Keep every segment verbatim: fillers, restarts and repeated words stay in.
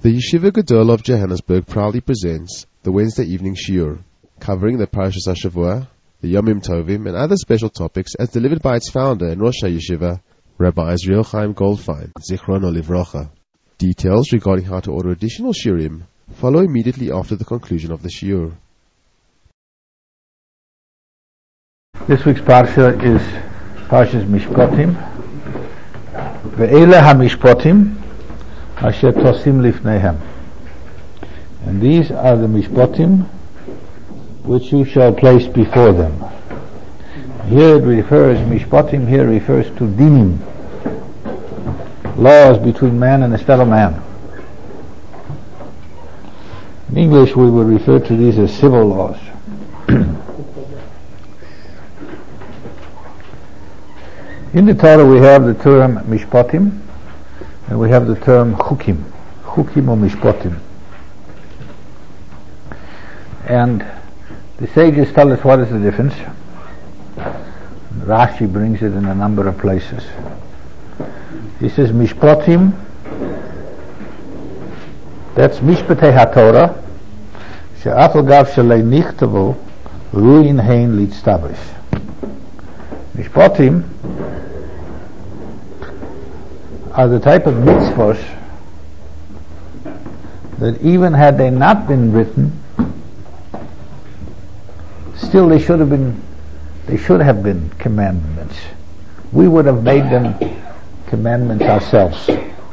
The Yeshiva Gadol of Johannesburg proudly presents the Wednesday evening shiur, covering the Parashas HaShavua, the Yomim Tovim, and other special topics as delivered by its founder and Rosh HaYeshiva, Rabbi Israel Chaim Goldfein, Zichrono Livrocha. Details regarding how to order additional shiurim follow immediately after the conclusion of the shiur. This week's parsha is Parshas Mishpatim. Ve'ele ha-mishpatim asher tosim lifneihem. And these are the mishpatim which you shall place before them. Here it refers, mishpatim here refers to dinim, laws between man and his fellow man. In English we would refer to these as civil laws. In the Torah we have the term mishpatim and we have the term chukim, chukim or mishpatim. And the sages tell us what is the difference. Rashi brings it in a number of places. He says mishpatim, that's mishpatei haTorah, she'af al gav shelei nichtavu ruin hein litztavish. Mishpatim are the type of mitzvahs that even had they not been written, still they should have been they should have been commandments. We would have made them commandments ourselves.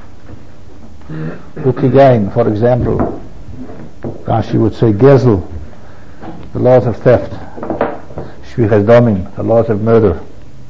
Ukigain, for example, Rashi would say gezel, the laws of theft, shvichas damim, the laws of murder.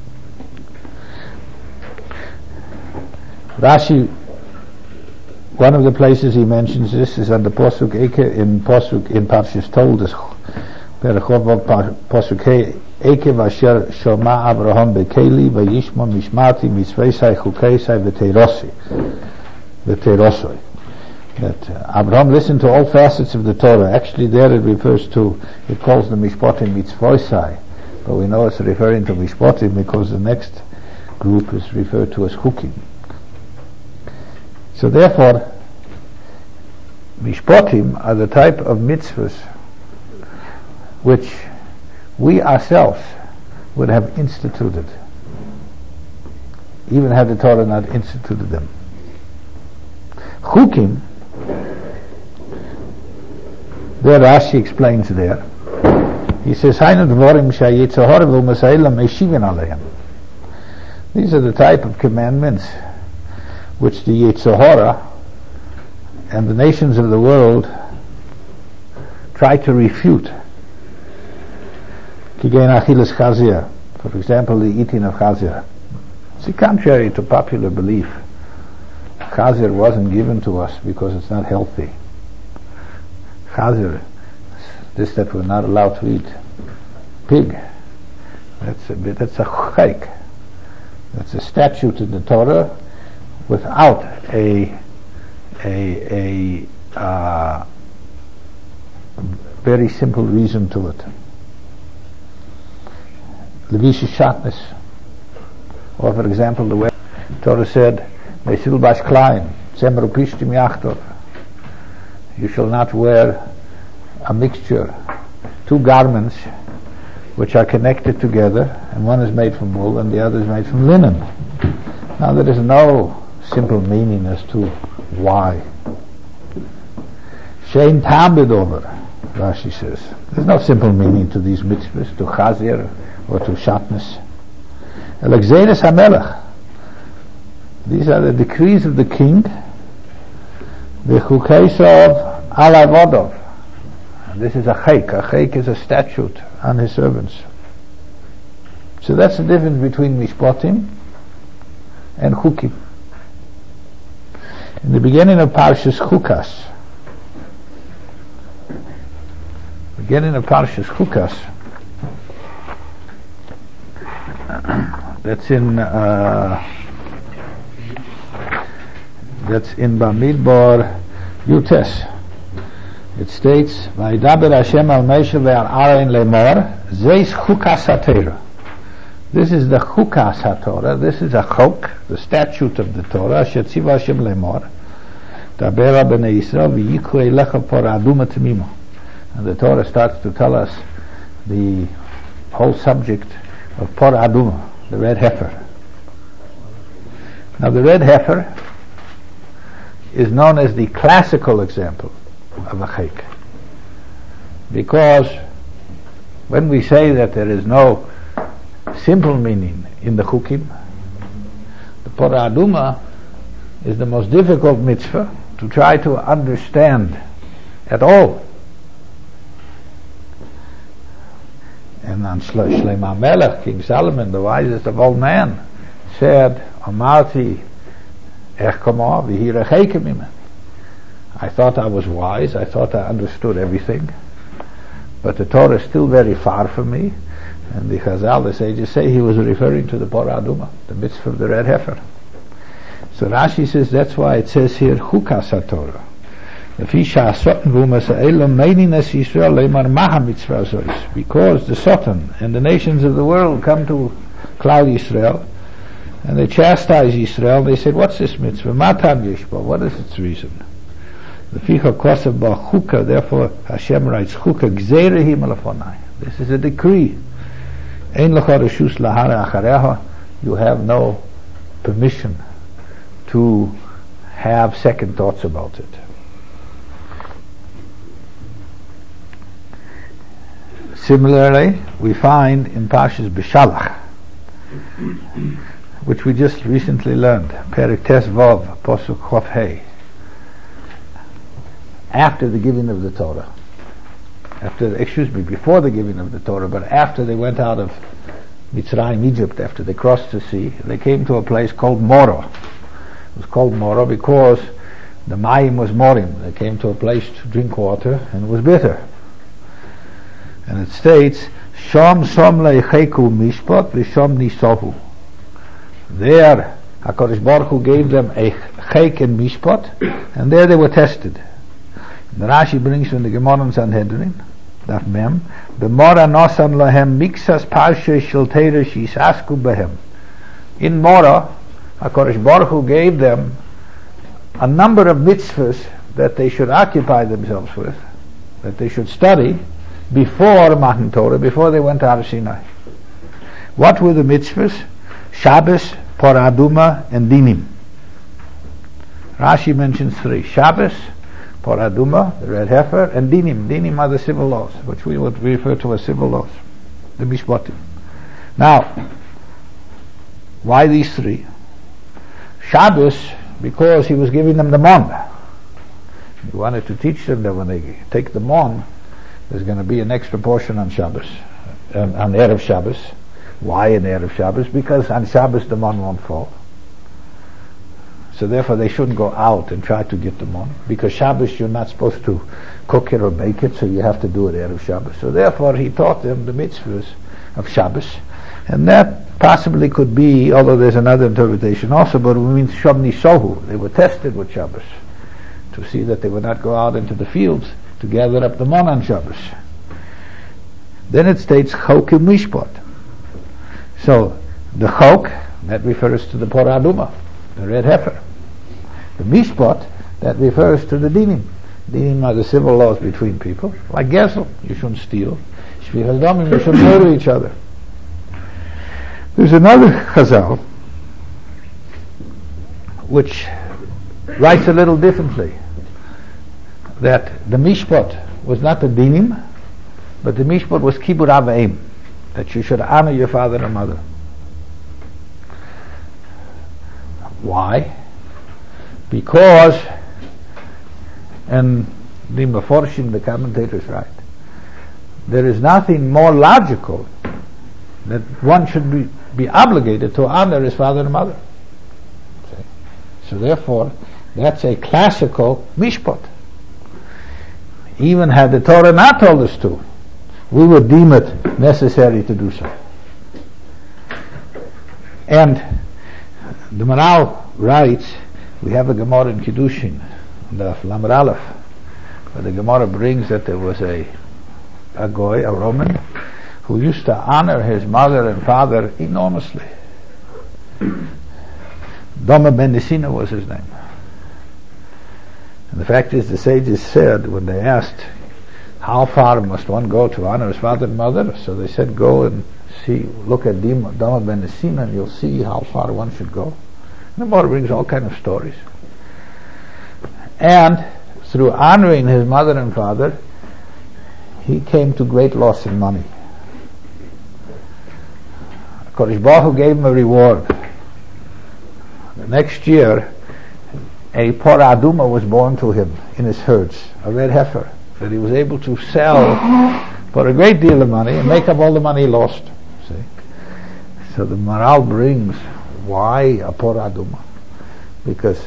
Rashi, one of the places he mentions this is on the Posuk Eke in Posuk in Parshas Toldos, Perachov Posuk Eke Vasher Shoma Abraham Bekeli Vayishma Mishmati Mitzveisai Chukeisai V'Teirosi V'Teirosoi. That uh, Abraham listened to all facets of the Torah. Actually, there it refers to, it calls the Mishpatim Mitzvoisai, but we know it's referring to Mishpatim because the next group is referred to as Chukim. So therefore, mishpatim are the type of mitzvahs which we ourselves would have instituted, even had the Torah not instituted them. Chukim, there Rashi explains there. He says, "Hainu dvorim she'yetzer hara v'u'maseilam meishivin aleihem." These are the type of commandments which the Yetzer Hara and the nations of the world try to refute. Kigein achilas chazir, for example, the eating of chazir. See, contrary to popular belief, chazir wasn't given to us because it's not healthy. Chazir, this that we're not allowed to eat. Pig, that's a bit, that's a chayk. That's a statute in the Torah without a a a uh, very simple reason to it. Levish shatness, or for example, the way Torah said, "Mesil bas klein, zemru pishtim yachtor." You shall not wear a mixture, two garments which are connected together, and one is made from wool and the other is made from linen. Now there is no simple meaning as to why. Shein tam bedover, Rashi says. There's no simple meaning to these mitzvahs, to chazir or to shatnez. Elexeres hamelech. These are the decrees of the king. The chukeisov alavodov. This is a chayk. A chayk is a statute on his servants. So that's the difference between mishpatim and chukim. In the beginning of Parshas Chukas, beginning of Parshas Chukas, that's in uh, that's in Bamidbar Yutes. It states, "Vayidaber Hashem al Moshe ve'al Aaron lemor, zeis Chukas haTorah." This is the Chukas HaTorah. This is a chok, the statute of the Torah. Shetziva Hashem lemor, Dabera b'nei Yisrael v'yikhu elecha parah aduma tamima. And the Torah starts to tell us the whole subject of parah aduma, the red heifer. Now the red heifer is known as the classical example of a chayk, because when we say that there is no simple meaning in the chukim, the parah aduma is the most difficult mitzvah to try to understand at all. And on Shlomo Melech, King Solomon, the wisest of all men, said, Amarti ech kamo v'hi recheike mimeni. I thought I was wise, I thought I understood everything, but the Torah is still very far from me. And the Chazal, the sages say, he was referring to the parah aduma, the mitzvah of the red heifer. So Rashi says that's why it says here Chukas HaTorah. Because the Satan and the nations of the world come to Klal Yisrael and they chastise Yisrael. They said, what's this mitzvah? Matan Yishba. What is its reason? Therefore Hashem writes Chuka Gzeirehim Alafonai. This is a decree. You have no permission to have second thoughts about it. Similarly, we find in Parshas Beshalach, which we just recently learned, Perek Tes Vav, Posuk Chof Hei, after the giving of the Torah, after, excuse me, before the giving of the Torah, but after they went out of Mitzrayim, Egypt, after they crossed the sea, they came to a place called Morah. It was called Morah because the Mayim was Morim. They came to a place to drink water and it was bitter. And it states, Shom som leicheku mishpat v'shom nisohu. There, HaKadosh Baruch Hu gave them a chayk and mishpat, and there they were tested. The Rashi brings from the Gemara in Sanhedrin, Daf Mem, B'mora nosan lahem mixas parshe shel Torah shisasku behem. In Morah, HaKadosh Baruch Hu gave them a number of mitzvahs that they should occupy themselves with, that they should study before Matan Torah, before they went out of Sinai. What were the mitzvahs? Shabbos, parah aduma, and dinim. Rashi mentions three: Shabbos, parah aduma, the red heifer, and dinim. Dinim are the civil laws, which we would refer to as civil laws, the mishpatim. Now, why these three? Shabbos, because he was giving them the mon. He wanted to teach them that when they take the mon, there's going to be an extra portion on Shabbos, um, on Erev Shabbos. Why in Erev Shabbos? Because on Shabbos the mon won't fall. So therefore they shouldn't go out and try to get the mon. Because Shabbos you're not supposed to cook it or bake it, so you have to do it Erev Shabbos. So therefore he taught them the mitzvahs of Shabbos. And that possibly could be, although there's another interpretation also, but it means Shom Nisohu. They were tested with Shabbos to see that they would not go out into the fields to gather up the mon on Shabbos. Then it states Chok Mishpat. So the Chok, that refers to the parah aduma, the red heifer. The Mishpat, that refers to the dinim. Dinim are the civil laws between people, like Gesel, you shouldn't steal. Shvichas damim, you shouldn't murder each other. There's another Chazal which writes a little differently, that the mishpat was not the dinim, but the mishpat was kibur avayim, that you should honor your father and mother. Why? Because, and the Meforshim, the commentators write, there is nothing more logical that one should be, be obligated to honor his father and mother. So therefore, that's a classical mishpat. Even had the Torah not told us to, we would deem it necessary to do so. And the Maral writes, we have a Gemara in Kiddushin, the Lamed Aleph, where the Gemara brings that there was a a goy, a Roman, who used to honor his mother and father enormously. Doma ben Nisina was his name. And the fact is, the sages said, when they asked, how far must one go to honor his father and mother? So they said, go and see, look at Dama ben Sina, and you'll see how far one should go. And the Gemara brings all kinds of stories. And through honoring his mother and father, he came to great loss in money. Kodesh Baruch Hu gave him a reward. The next year, a Porah Aduma was born to him in his herds, a red heifer, that he was able to sell for a great deal of money and make up all the money he lost. See? So the Maral brings, why a Porah Aduma? Because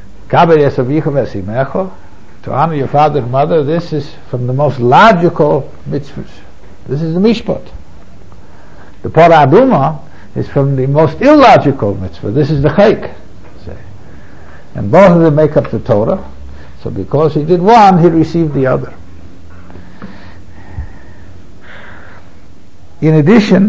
to honor your father and mother, this is from the most logical mitzvahs. This is the mishpat. The Porah Aduma is from the most illogical mitzvah. This is the chayk. And both of them make up the Torah. So because he did one, he received the other. In addition,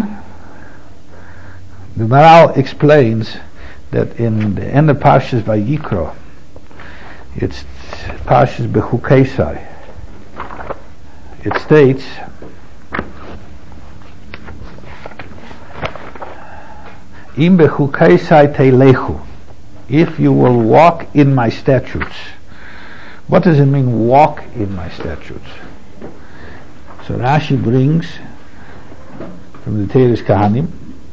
the Maral explains that in the end of Parshas Vayikra, it's Parshas Bechukeisai, it states, Im Bechukeisai Teilechu, if you will walk in my statutes. What does it mean, walk in my statutes? So Rashi brings from the Teres Kahanim,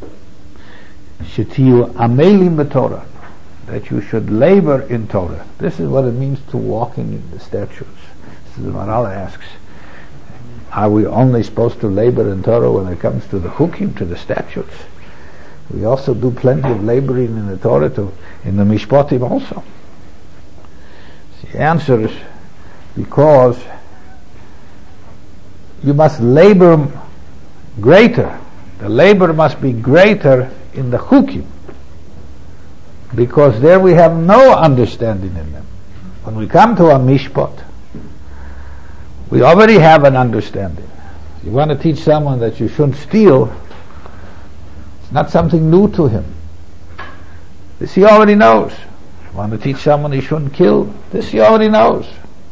Shetiyu Amelim B'Torah, that you should labor in Torah. This is what it means to walking in the statutes. So the Maral asks, are we only supposed to labor in Torah when it comes to the chukim, to the statutes? We also do plenty of laboring in the Torah, to, in the Mishpatim also. The answer is because you must labor greater. The labor must be greater in the chukim, because there we have no understanding in them. When we come to a mishpat, we already have an understanding. You want to teach someone that you shouldn't steal, it's not something new to him. This he already knows. You want to teach someone he shouldn't kill, this he already knows.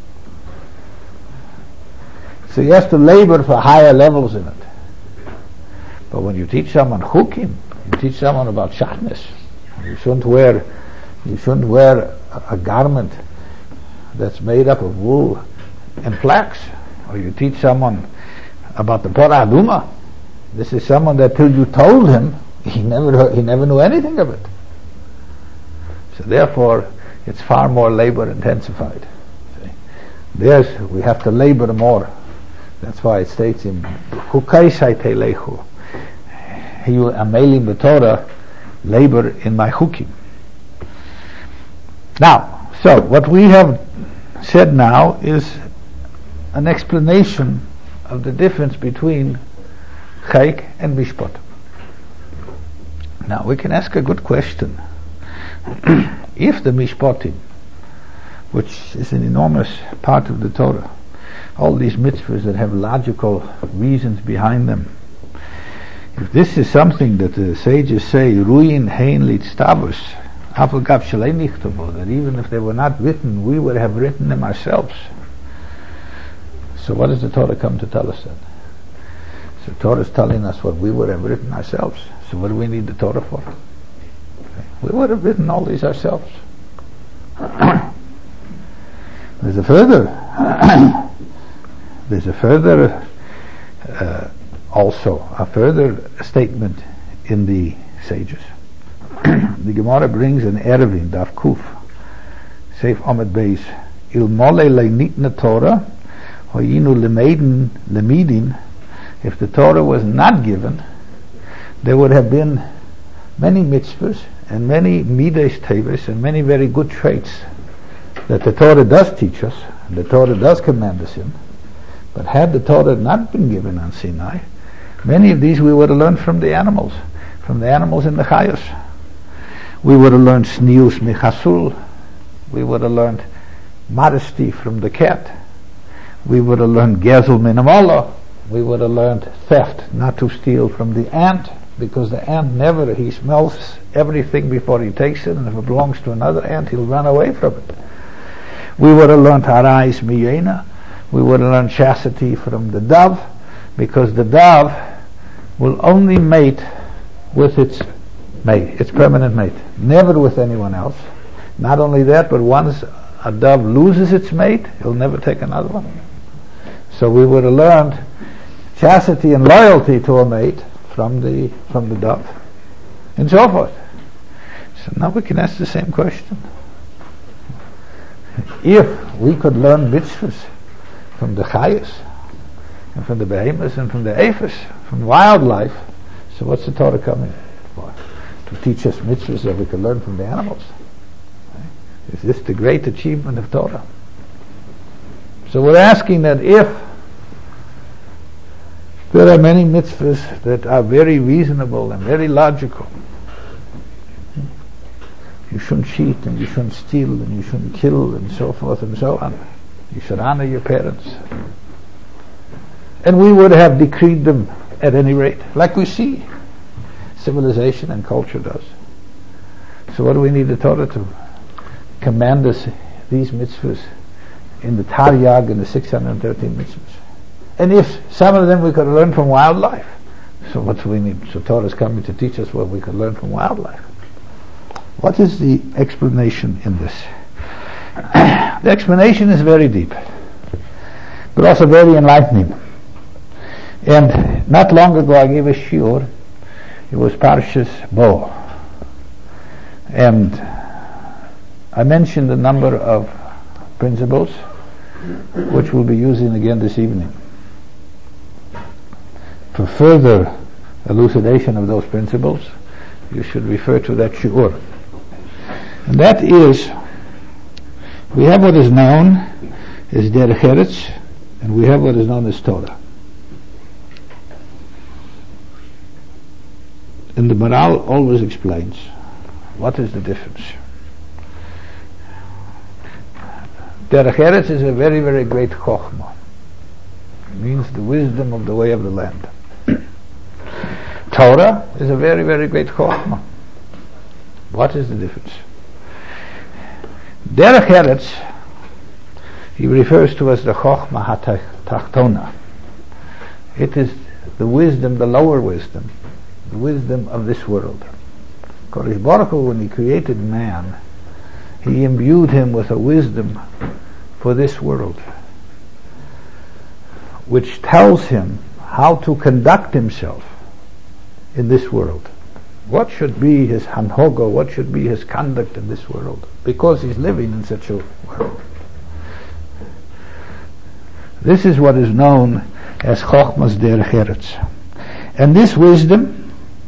So he has to labor for higher levels in it. But when you teach someone chukim, you teach someone about shatnez, you shouldn't wear you shouldn't wear a, a garment that's made up of wool and flax. Or you teach someone about the Porah Aduma. This is someone that till you told him, he never heard, he never knew anything of it. So therefore, it's far more labor intensified. See? There's we have to labor more. That's why it states in Chukaisai Teilechu, Hiyu Amelim B'Torah, labor in my chukim. Now, so what we have said now is an explanation of the difference between chayk and mishpat. Now we can ask a good question. If the mishpatim, which is an enormous part of the Torah, all these mitzvahs that have logical reasons behind them, if this is something that the sages say, ruin hein litztavus, that even if they were not written, we would have written them ourselves. So what does the Torah come to tell us then? So the Torah is telling us what we would have written ourselves. So what do we need the Torah for? Okay. We would have written all these ourselves. There's a further there's a further uh, also a further statement in the sages. The Gemara brings an Erevin, Daf Kuf, Seif Ahmed Beis, Il Mole Leinitna Torah, Hoyinu Lemeidin Lemidin. If the Torah was not given, there would have been many mitzvahs and many midas tevis and many very good traits that the Torah does teach us, and the Torah does command us in. But had the Torah not been given on Sinai, many of these we would have learned from the animals, from the animals in the Chayos. We would have learned snius michasul. We would have learned modesty from the cat. We would have learned gezel minamala. We would have learned theft, not to steal from the ant, because the ant never, he smells everything before he takes it, and if it belongs to another ant, he'll run away from it. We would have learned Harais Miyena. We would have learned chastity from the dove, because the dove will only mate with its mate, its permanent mate, never with anyone else. Not only that, but once a dove loses its mate, he'll never take another one. So we would have learned chastity and loyalty to a mate from the from the dove, and so forth. So now we can ask the same question. If we could learn mitzvahs from the chayas, and from the behemoths, and from the aphis, from wildlife, so what's the Torah coming for? To teach us mitzvahs that we can learn from the animals. Is this the great achievement of Torah? So we're asking that if there are many mitzvahs that are very reasonable and very logical, you shouldn't cheat, and you shouldn't steal, and you shouldn't kill, and so forth and so on. You should honor your parents. And we would have decreed them at any rate, like we see civilization and culture does. So what do we need the Torah to command us these mitzvahs in the Taryag and the six hundred thirteen mitzvahs? And if some of them we could learn from wildlife, so what do we need? So Torah is coming to teach us what we could learn from wildlife. What is the explanation in this? The explanation is very deep, but also very enlightening. And not long ago I gave a shiur. It was Parshas Bo, and I mentioned a number of principles which we'll be using again this evening. For further elucidation of those principles, you should refer to that shiur. And that is, we have what is known as Derech Eretz, and we have what is known as Torah. And the Maral always explains what is the difference. Derech Eretz is a very, very great chokhmah. It means the wisdom of the way of the land. Torah is a very, very great chokhmah. What is the difference? Derech Eretz, he refers to as the chokhmah hatachtona. It is the wisdom, the lower wisdom, the wisdom of this world. Kodesh Baruch Hu, when he created man, he imbued him with a wisdom for this world, which tells him how to conduct himself in this world. What should be his hanhoga, what should be his conduct in this world, because he's living in such a world. This is what is known as Chochmas Derech Eretz. And this wisdom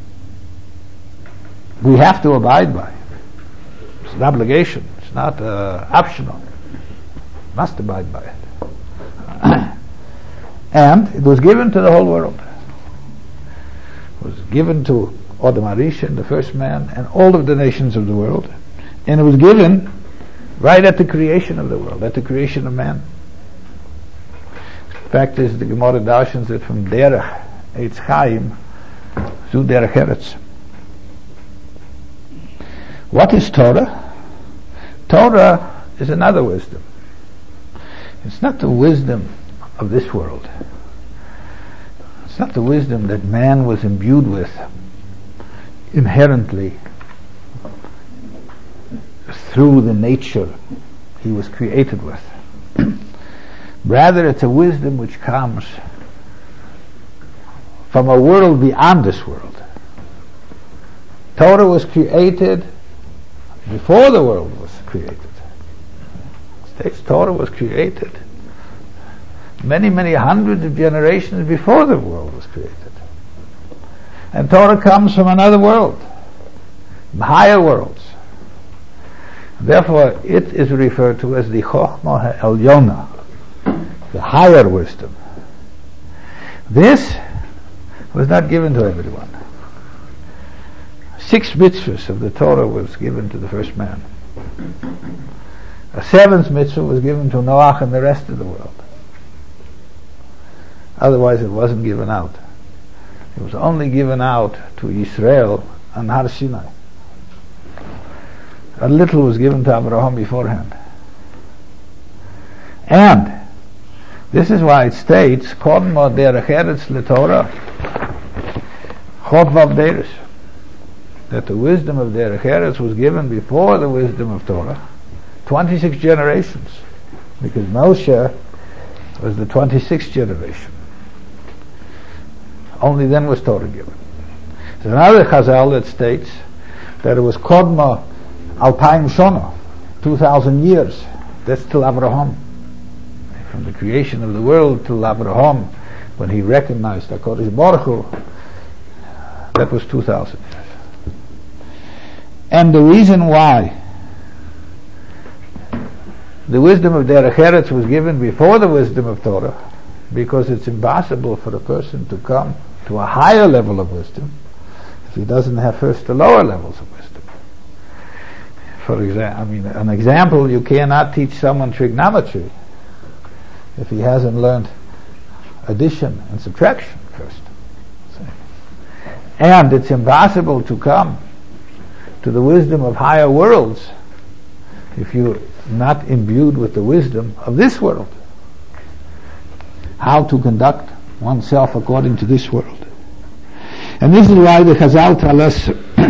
we have to abide by. It's an obligation. It's not uh, optional. Must abide by it. And it was given to the whole world. It was given to Adam HaRishon, the first man, and all of the nations of the world. And it was given right at the creation of the world, at the creation of man. The fact is, the Gemara darshans that from Derech Eitz Chaim zu Derech Eretz. What is Torah? Torah is another wisdom. It's not the wisdom of this world. It's not the wisdom that man was imbued with inherently through the nature he was created with. Rather, it's a wisdom which comes from a world beyond this world. Torah was created before the world was created. States Torah was created many, many hundreds of generations before the world was created. And Torah comes from another world, from higher worlds. Therefore, it is referred to as the Chochmah HaElyona, the higher wisdom. This was not given to everyone. Six mitzvahs of the Torah was given to the first man. A seventh mitzvah was given to Noach and the rest of the world. Otherwise, it wasn't given out. It was only given out to Israel and Har Sinai. A little was given to Abraham beforehand. And this is why it states, Kodma derech eretz l'Torah, Chok vav deris, that the wisdom of derech eretz was given before the wisdom of Torah, twenty-six generations, because Moshe was the twenty-sixth generation. Only then was Torah given. There's another Chazal that states that it was Kodma Alpaim Shona, two thousand years. That's till Avraham. From the creation of the world till Avraham, when he recognized HaKadosh Baruch Hu, that was two thousand years. And the reason why the wisdom of Derech Eretz was given before the wisdom of Torah, because it's impossible for a person to come to a higher level of wisdom if he doesn't have first the lower levels of wisdom. For example, I mean, an example, you cannot teach someone trigonometry if he hasn't learned addition and subtraction first. And it's impossible to come to the wisdom of higher worlds if you're not imbued with the wisdom of this world. How to conduct oneself according to this world. And this is why the Chazal tell us,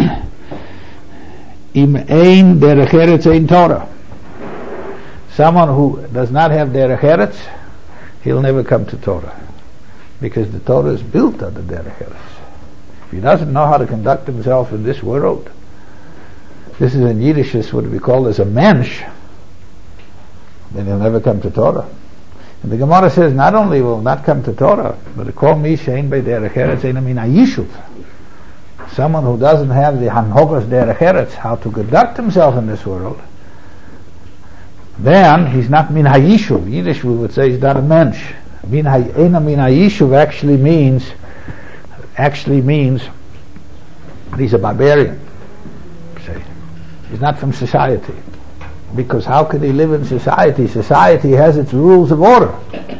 Im ein derech eretz ein Torah. Someone who does not have derech eretz, he'll never come to Torah, because the Torah is built on the derech eretz. If he doesn't know how to conduct himself in this world, this is in Yiddish is what we call as a mensch, then he'll never come to Torah. And the Gemara says not only will not come to Torah, but the kol mi shein bei derech eretz ein min hayishuv. Someone who doesn't have the hanhogos derech eretz, how to conduct himself in this world, then he's not min hayishuv. Yiddish we would say he's not a mensch. Min hayena min hayishuv actually means actually means he's a barbarian. Say, he's not from society. Because how could he live in society? Society has its rules of order.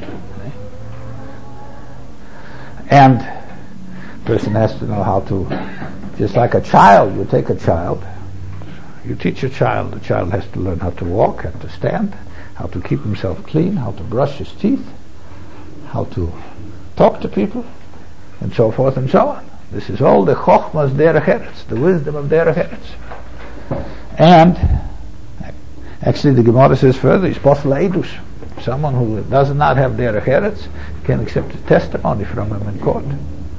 And a person has to know how to, just like a child, you take a child, you teach a child, the child has to learn how to walk, how to stand, how to keep himself clean, how to brush his teeth, how to talk to people, and so forth and so on. This is all the chokhmas derech eretz, the wisdom of derech eretz. And actually, the Gemara says further, he's posel edus. Someone who does not have derech eretz can accept a testimony from him in court.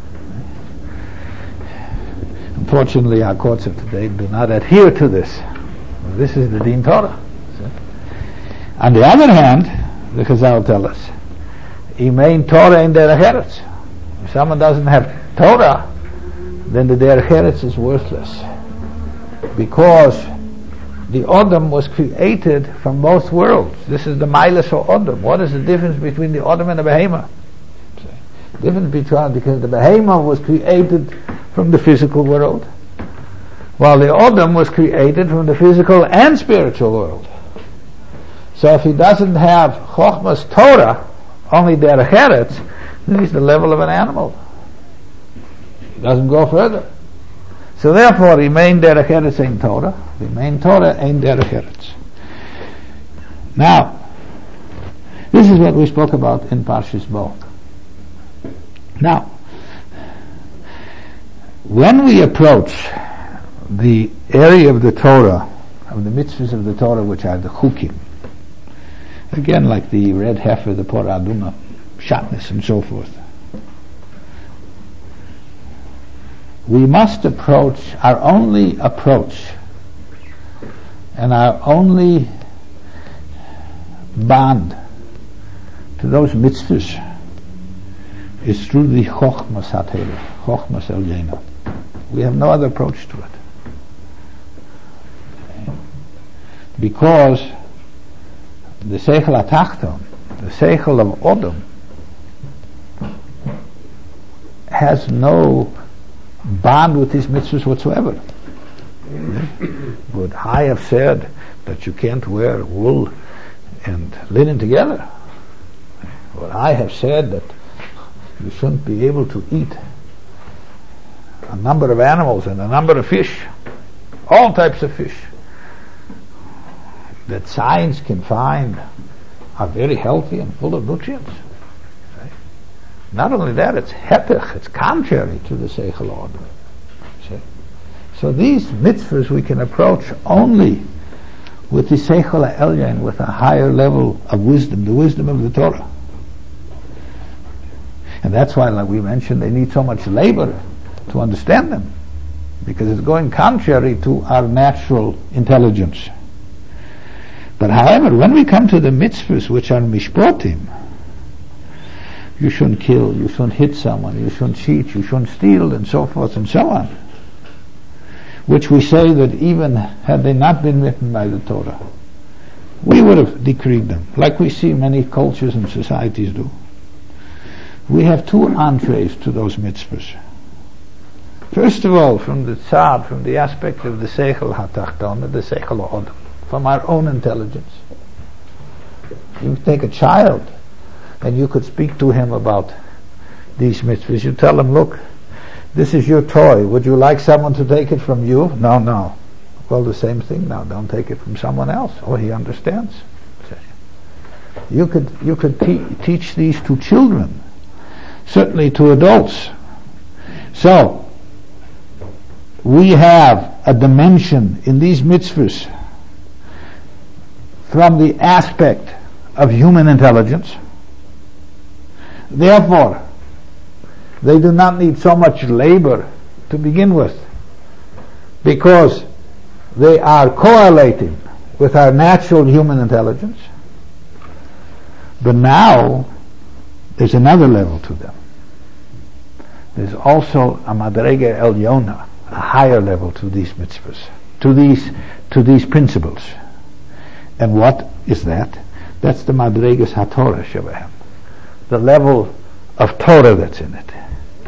Unfortunately, our courts of today do not adhere to this. This is the Din Torah. On the other hand, the Chazal tell us, Imein Torah in derech eretz. If someone doesn't have Torah, then the derech eretz is worthless, because the Odom was created from both worlds. This is the Milas or Odom. What is the difference between the Odom and the Behema? The difference between, because the Behema was created from the physical world, while the Odom was created from the physical and spiritual world. So if he doesn't have Chochmas Torah, only derech eretz, then he's the level of an animal. He doesn't go further. So therefore, remain derech eretz ein Torah, remain Torah ein derech eretz. Now, this is what we spoke about in Parshas Bo. Now, when we approach the area of the Torah, of the mitzvahs of the Torah, which are the chukim, again like the red heifer, the Porah Aduma, shatnez, and so forth, we must approach, our only approach and our only bond to those mitzvahs is through the Chochmas HaTorah, Chochmas Elyena. We have no other approach to it. Because the Seichel HaTachton, the Seichel of Odom, has no bond with these mitzvahs whatsoever. Would I have said that you can't wear wool and linen together? Would I have said that you shouldn't be able to eat a number of animals and a number of fish, all types of fish, that science can find are very healthy and full of nutrients. Right? Not only that, it's hepech, it's contrary to the seichel order. See? So these mitzvahs we can approach only with the seichel ha'elyon, with a higher level of wisdom, the wisdom of the Torah. And that's why, like we mentioned, they need so much labor to understand them, because it's going contrary to our natural intelligence. But however, when we come to the mitzvahs, which are mishpotim, you shouldn't kill, you shouldn't hit someone, you shouldn't cheat, you shouldn't steal, and so forth and so on, which we say that even had they not been written by the Torah, we would have decreed them, like we see many cultures and societies do. We have two entrees to those mitzvahs. First of all, from the tzad, from the aspect of the seichel hatachtona, the seichel ha'odam, from our own intelligence. You take a child, and you could speak to him about these mitzvahs. You tell him, look, this is your toy. Would you like someone to take it from you? No, no. Well, the same thing now. Don't take it from someone else. Oh, he understands. You could you could te- teach these to children, certainly to adults. So, we have a dimension in these mitzvahs from the aspect of human intelligence. Therefore, they do not need so much labor to begin with, because they are correlating with our natural human intelligence. But now, there's another level to them. There's also a madrega elyona, a higher level to these mitzvahs, to these to these principles. And what is that? That's the madregas haTorah shebehem, the level of Torah that's in it.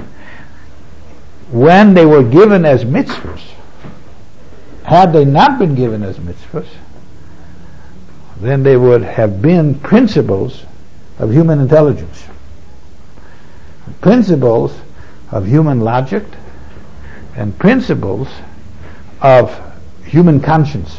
When they were given as mitzvahs, had they not been given as mitzvahs, then they would have been principles of human intelligence, principles of human logic, and principles of human conscience.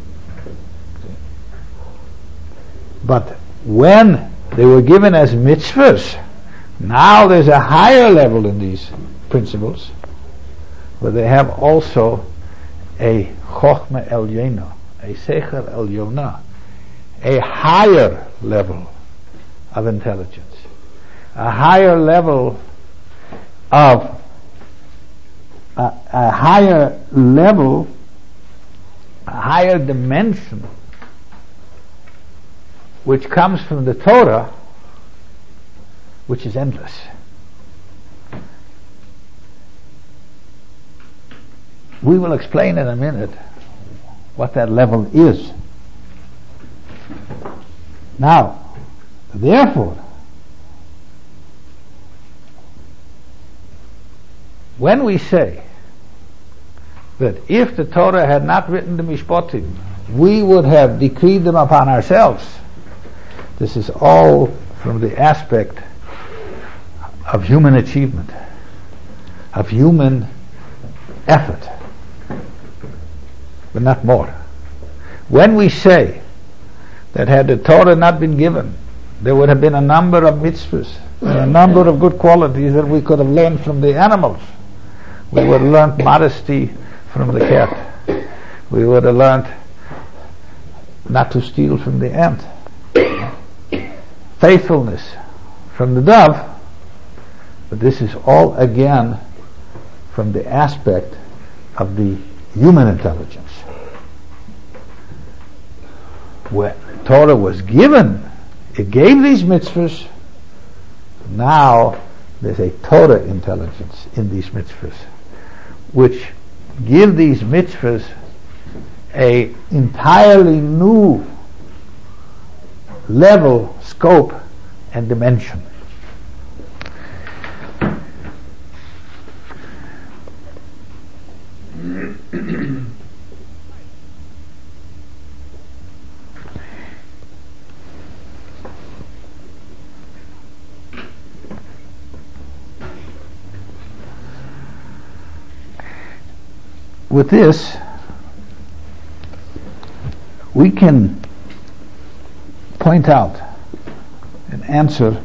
But when they were given as mitzvahs, now there's a higher level in these principles, where they have also a chokhmah elyona, a seichel elyona, a higher level of intelligence, a higher level of a, a higher level, a higher dimension, which comes from the Torah, which is endless. We will explain in a minute what that level is. Now, therefore, when we say that if the Torah had not written the Mishpatim, we would have decreed them upon ourselves, this is all from the aspect of human achievement, of human effort, but not more. When we say that had the Torah not been given, there would have been a number of mitzvahs and a number of good qualities that we could have learned from the animals. We would have learned modesty from the cat. We would have learned not to steal from the ant. Faithfulness from the dove. But this is all again from the aspect of the human intelligence. When Torah was given, it gave these mitzvahs. Now there's a Torah intelligence in these mitzvahs, which give these mitzvahs a entirely new level, scope, and dimension. With this, we can point out and answer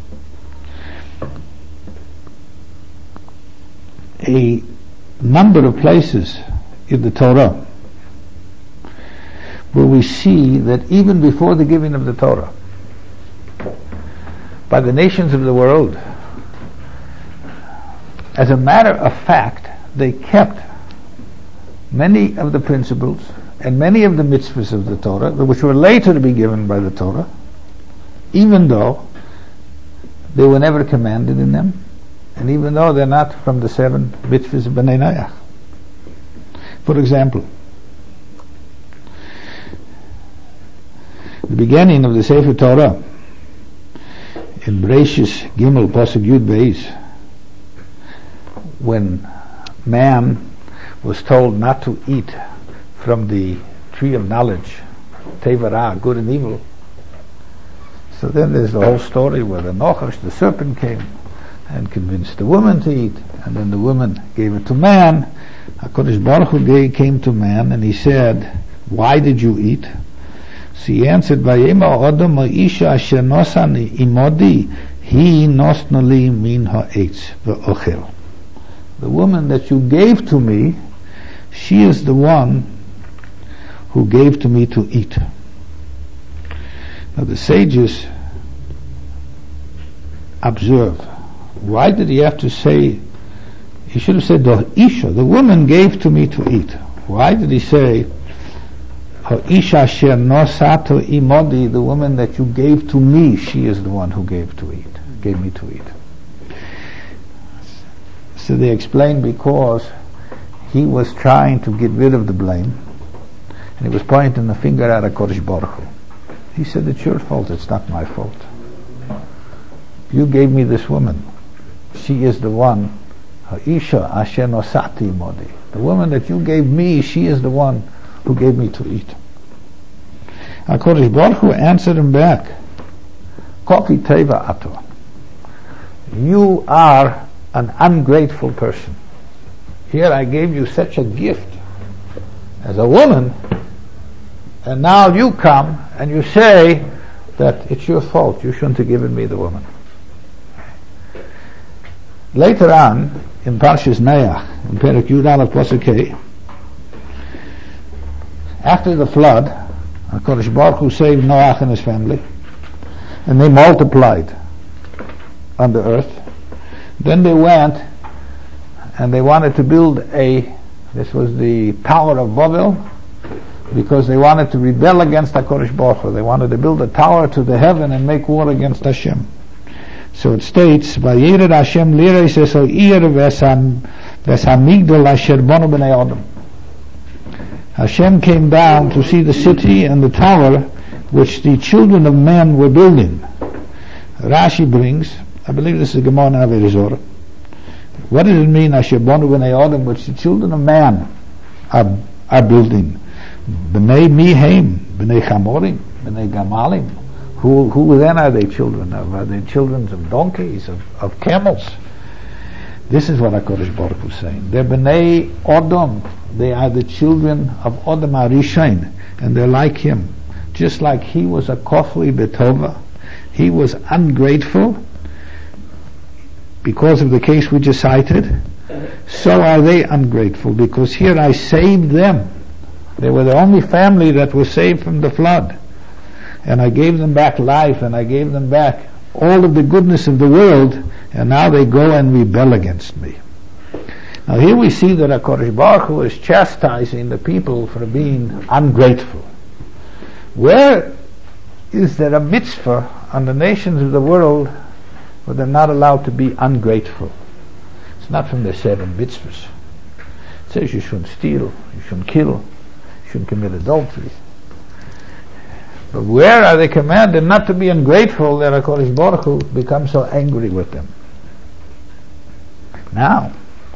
a number of places in the Torah where we see that even before the giving of the Torah, by the nations of the world, as a matter of fact, they kept many of the principles and many of the mitzvahs of the Torah, which were later to be given by the Torah, even though they were never commanded in them, and even though they're not from the seven mitzvahs of Bnei Noach. For example, the beginning of the Sefer Torah in Bereshis Gimel Pasuk Yud Beis, when man was told not to eat from the tree of knowledge, Teva Ra, good and evil. So then there's the whole story where the Nochash, the serpent, came and convinced the woman to eat, and then the woman gave it to man. HaKadosh Baruch Hu came to man and he said, why did you eat? So he answered, Vayema Odom Ha'isha Asher Nosani Imodi Hi Nosnali Min Ha'etz V'ochel. The woman that you gave to me, she is the one who gave to me to eat. Now the sages observe, why did he have to say, he should have said the Isha, the woman gave to me to eat. Why did he say Isha Sher Nosato Imodi, the woman that you gave to me, she is the one who gave to eat, gave me to eat. So they explain, because he was trying to get rid of the blame, and he was pointing the finger at HaKadosh Baruch Hu. He said, it's your fault, it's not my fault. You gave me this woman. She is the one, Ha'isha Asher Nosati Imodi. The woman that you gave me, she is the one who gave me to eat. HaKadosh Baruch Hu answered him back, Kofi Teva Ato. You are an ungrateful person. Here I gave you such a gift as a woman, and now you come and you say that it's your fault, you shouldn't have given me the woman. Later on, in Parshas Noach, in Perek Yud Aleph Pasuk Hey, after the flood, HaKadosh Baruch Hu saved Noach and his family, and they multiplied on the earth. Then they went and they wanted to build a, this was the Tower of Babel, because they wanted to rebel against HaKadosh Baruch Hu. They wanted to build a tower to the heaven and make war against Hashem. So it states, Vayered Hashem lireis es ha'ir v'hamigdal asher bonu b'nei Adam. Hashem came down to see the city and the tower which the children of men were building. Rashi brings, I believe this is Gemara Avodah Zarah. What does it mean, Asher bonu b'nei Adam, which the children of man are, are building? B'nei mihem, b'nei chamorim, b'nei gamalim. Who, who then are they children of? Are they children of donkeys, of, of camels? This is what HaKadosh Baruch Hu is saying. They're b'nei Adam. They are the children of Adam HaRishon, and they're like him. Just like he was a kofli betova, he was ungrateful because of the case we just cited, so are they ungrateful, because here I saved them. They were the only family that was saved from the flood, and I gave them back life, and I gave them back all of the goodness of the world, and now they go and rebel against me. Now here we see that HaKadosh Baruch Hu is chastising the people for being ungrateful. Where is there a mitzvah on the nations of the world where they're not allowed to be ungrateful? It's not from the seven mitzvahs. It says you shouldn't steal, you shouldn't kill, you shouldn't commit adultery. But where are they commanded not to be ungrateful that HaKadosh Baruch Hu becomes so angry with them? Now,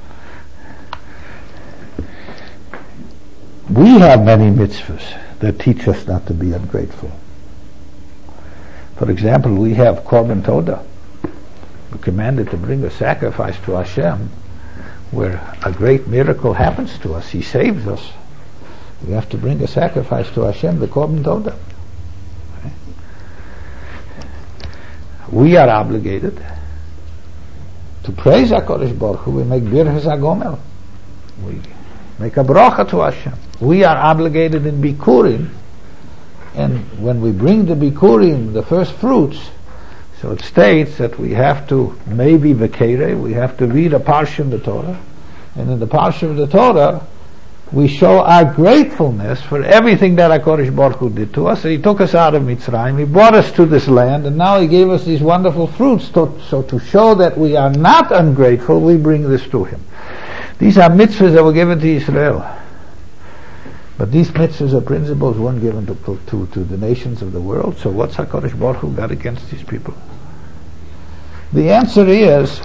we have many mitzvahs that teach us not to be ungrateful. For example, we have Korban Todah. We're commanded to bring a sacrifice to Hashem where a great miracle happens to us. He saves us. We have to bring a sacrifice to Hashem, the Korban Todah. we are obligated to praise HaKadosh Baruch Hu. We make Birchas HaGomel. We make a bracha to Hashem. We are obligated in Bikurim, and when we bring the Bikurim, the first fruits, so it states that we have to, maybe Vekere, we have to read a Parsha in the Torah, and in the Parsha of the Torah, we show our gratefulness for everything that HaKadosh Baruch Hu did to us. He took us out of Mitzrayim, He brought us to this land, and now He gave us these wonderful fruits. To, so to show that we are not ungrateful, we bring this to Him. These are mitzvahs that were given to Israel. But these mitzvahs or principles weren't given to, to, to the nations of the world. So what's HaKadosh Baruch Hu got against these people? The answer is,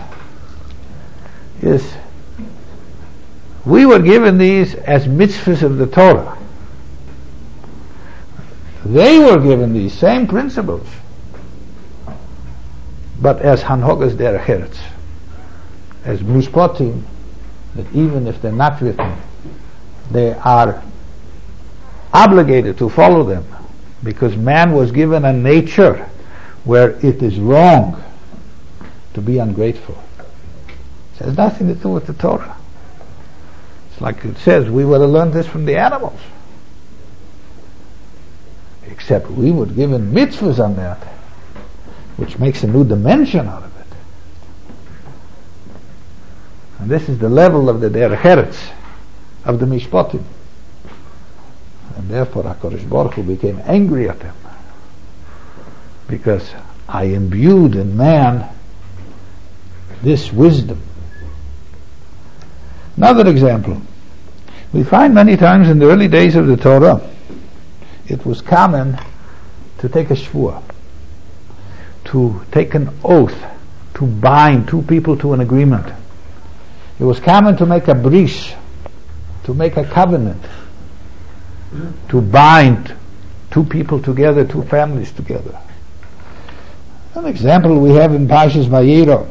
is we were given these as mitzvahs of the Torah. They were given these same principles, but as Hanhogas derech eretz, as Mishpatim, that even if they're not written, they are obligated to follow them, because man was given a nature where it is wrong to be ungrateful. It has nothing to do with the Torah. It's like it says, we would have learned this from the animals. Except we were given mitzvahs on that, which makes a new dimension out of it. And this is the level of the derech eretz, of the mishpatim. And therefore HaKadosh Baruch Hu became angry at them, because I imbued in man this wisdom. Another example. We find many times in the early days of the Torah, it was common to take a shvuah, to take an oath, to bind two people to an agreement. It was common to make a bris, to make a covenant, to bind two people together, two families together. An example we have in Parshas Vayera,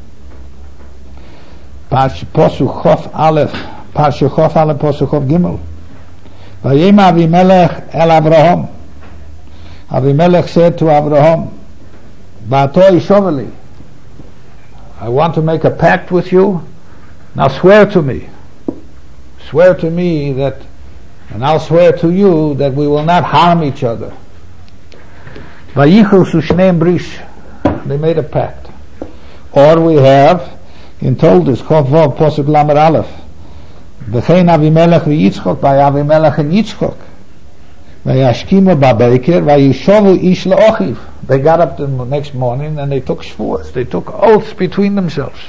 Parsha Posuk Chof Aleph, Parsha Chof Aleph, Posuk Chof Gimel. Vayema Avimelech el Avraham. Avimelech said to Avraham, Ba'ato Ishoveli, I want to make a pact with you. Now swear to me. Swear to me that, and I'll swear to you that we will not harm each other. Vayichel Sushneim Brish. They made a pact. Or we have in Toldos, Chof Vav Posuk Lamed Aleph, V'chein Avimelech v'Yitzchok, by Avimelech and Yitzchok, V'yashkimu ba'beker, v'yishovu ish le'ochiv. They got up the next morning and they took shvuos. They took oaths between themselves.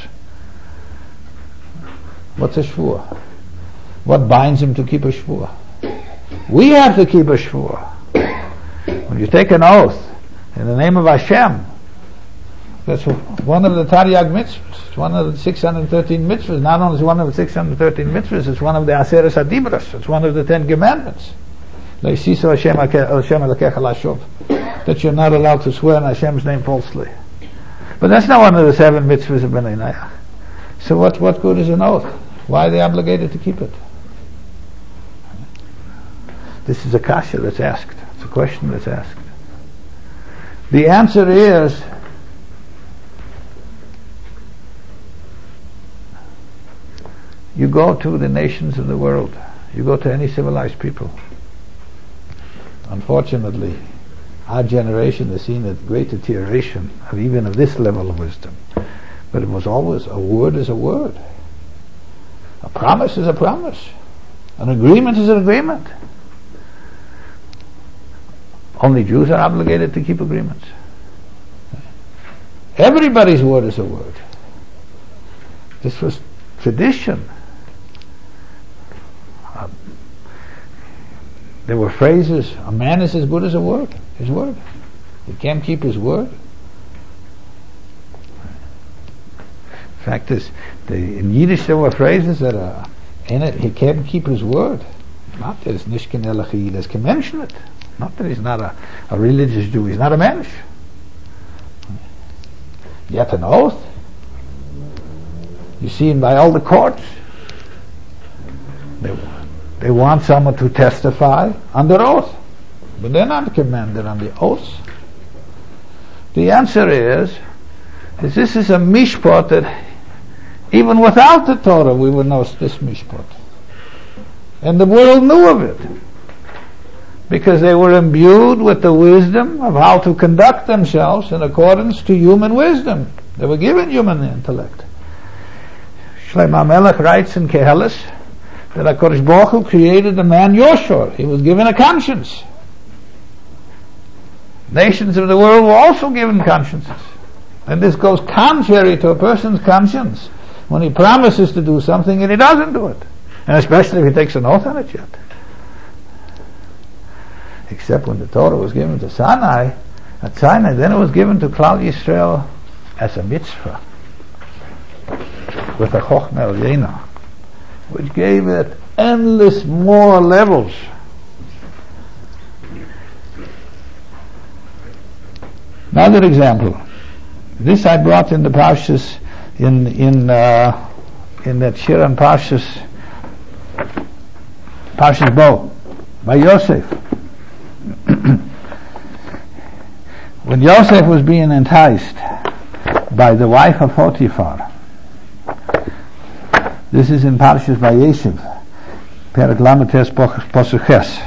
What's a shvuah? What binds him to keep a shvuah? We have to keep a shvuah. When you take an oath in the name of Hashem, that's one of the Taryag mitzvahs. It's one of the six hundred thirteen mitzvahs. Not only is it one of the six hundred thirteen mitzvahs, it's one of the Aseres Adibras. It's one of the Ten Commandments. That you're not allowed to swear in Hashem's name falsely. But that's not one of the seven mitzvahs of Bnei Noach. So what, what good is an oath? Why are they obligated to keep it? This is a kasha that's asked. It's a question that's asked. The answer is, you go to the nations of the world, you go to any civilized people. Unfortunately, our generation has seen a great deterioration of even of this level of wisdom. But it was always, a word is a word. A promise is a promise. An agreement is an agreement. Only Jews are obligated to keep agreements. Everybody's word is a word. This was tradition. Um, there were phrases, a man is as good as a word, his word. He can't keep his word. Fact is, the, in Yiddish there were phrases that uh, in it he can't keep his word. Not that it's nishkin elachi, there's mention it. Not that he's not a, a religious Jew, he's not a mensch. Yet an oath. You see, by all the courts, they, they want someone to testify under oath, but they're not commanded on the oath. The answer is, is this is a mishpat that even without the Torah we would know this mishpat. And the world knew of it. Because they were imbued with the wisdom of how to conduct themselves in accordance to human wisdom. They were given human intellect. Shlomo HaMelech writes in Kehelis that HaKadosh Baruch Hu created the man Yoshor. He was given a conscience. Nations of the world were also given consciences. And this goes contrary to a person's conscience when he promises to do something and he doesn't do it. And especially if he takes an oath on it yet. Except when the Torah was given to Sinai, at Sinai, then it was given to Klal Yisrael as a mitzvah with a Chochmah Elyeina, which gave it endless more levels. Another example. This I brought in the Parshas, in in uh, in that Shir on Parshas Parshas Bo by Yosef. When Yosef was being enticed by the wife of Potiphar, this is in Parshas Vayeshev, Perek Lametes Posuk Ches.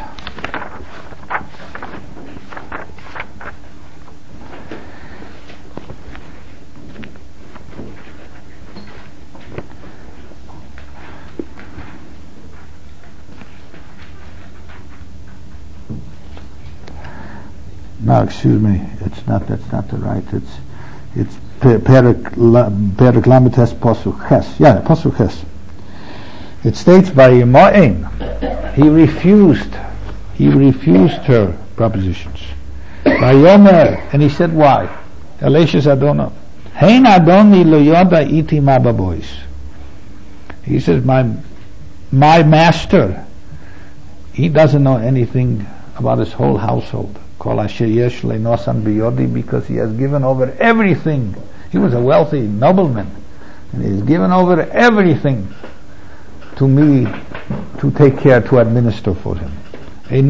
No, excuse me. It's not. That's not the right. It's it's Perek Lametes Posuk Ches. Yeah, Posuk Ches. It states by Mo'en, he refused. He refused her propositions. By Yomer, and he said why? Elishas Adonah. Hein Adoni lo yoda iti mababois. He says my my master. He doesn't know anything about his whole household. Because he has given over everything. He was a wealthy nobleman, and he's given over everything to me to take care, to administer for him. There's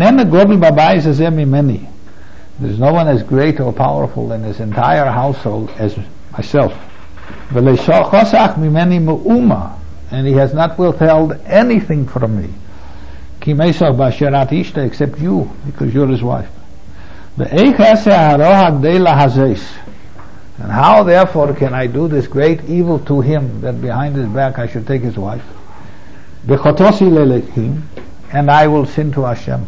no one as great or powerful in his entire household as myself. And he has not withheld anything from me, except you, because you're his wife. And how therefore can I do this great evil to him, that behind his back I should take his wife? And I will sin to Hashem.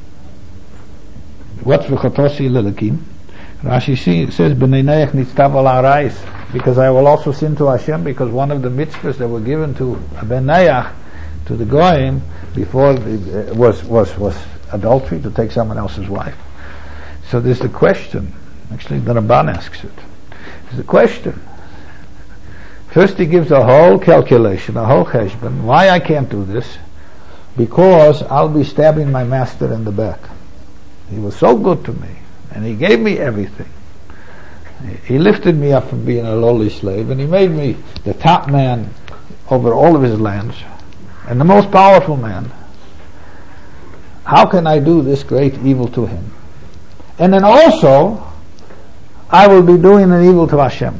What's v'chotosi lelekim? Rashi says b'neinayach nitztav al arais, because I will also sin to Hashem, because one of the mitzvahs that were given to Benayach, to the Goyim, before the, uh, was was was adultery, to take someone else's wife. So there's the question. Actually, the Ramban asks it. There's the question. First, he gives a whole calculation, a whole cheshbon. Why I can't do this? Because I'll be stabbing my master in the back. He was so good to me, and he gave me everything. He lifted me up from being a lowly slave, and he made me the top man over all of his lands, and the most powerful man. How can I do this great evil to him? And then also, I will be doing an evil to Hashem.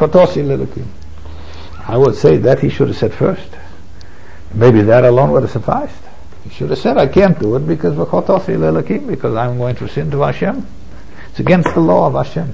I would say that he should have said first. Maybe that alone would have sufficed. He should have said, I can't do it because because I'm going to sin to Hashem. It's against the law of Hashem.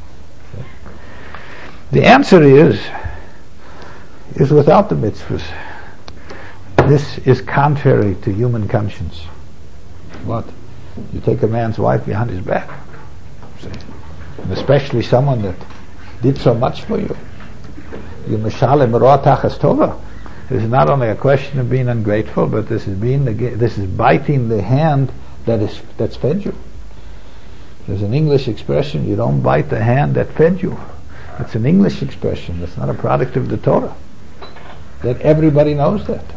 The answer is, is without the mitzvahs. This is contrary to human conscience. What? You take a man's wife behind his back, see? And especially someone that did so much for you. You mishalem ro'ah tachas tova. This is not only a question of being ungrateful, but this is being the, this is biting the hand that is that's fed you. There's an English expression: you don't bite the hand that fed you. It's an English expression. It's not a product of the Torah. That everybody knows that.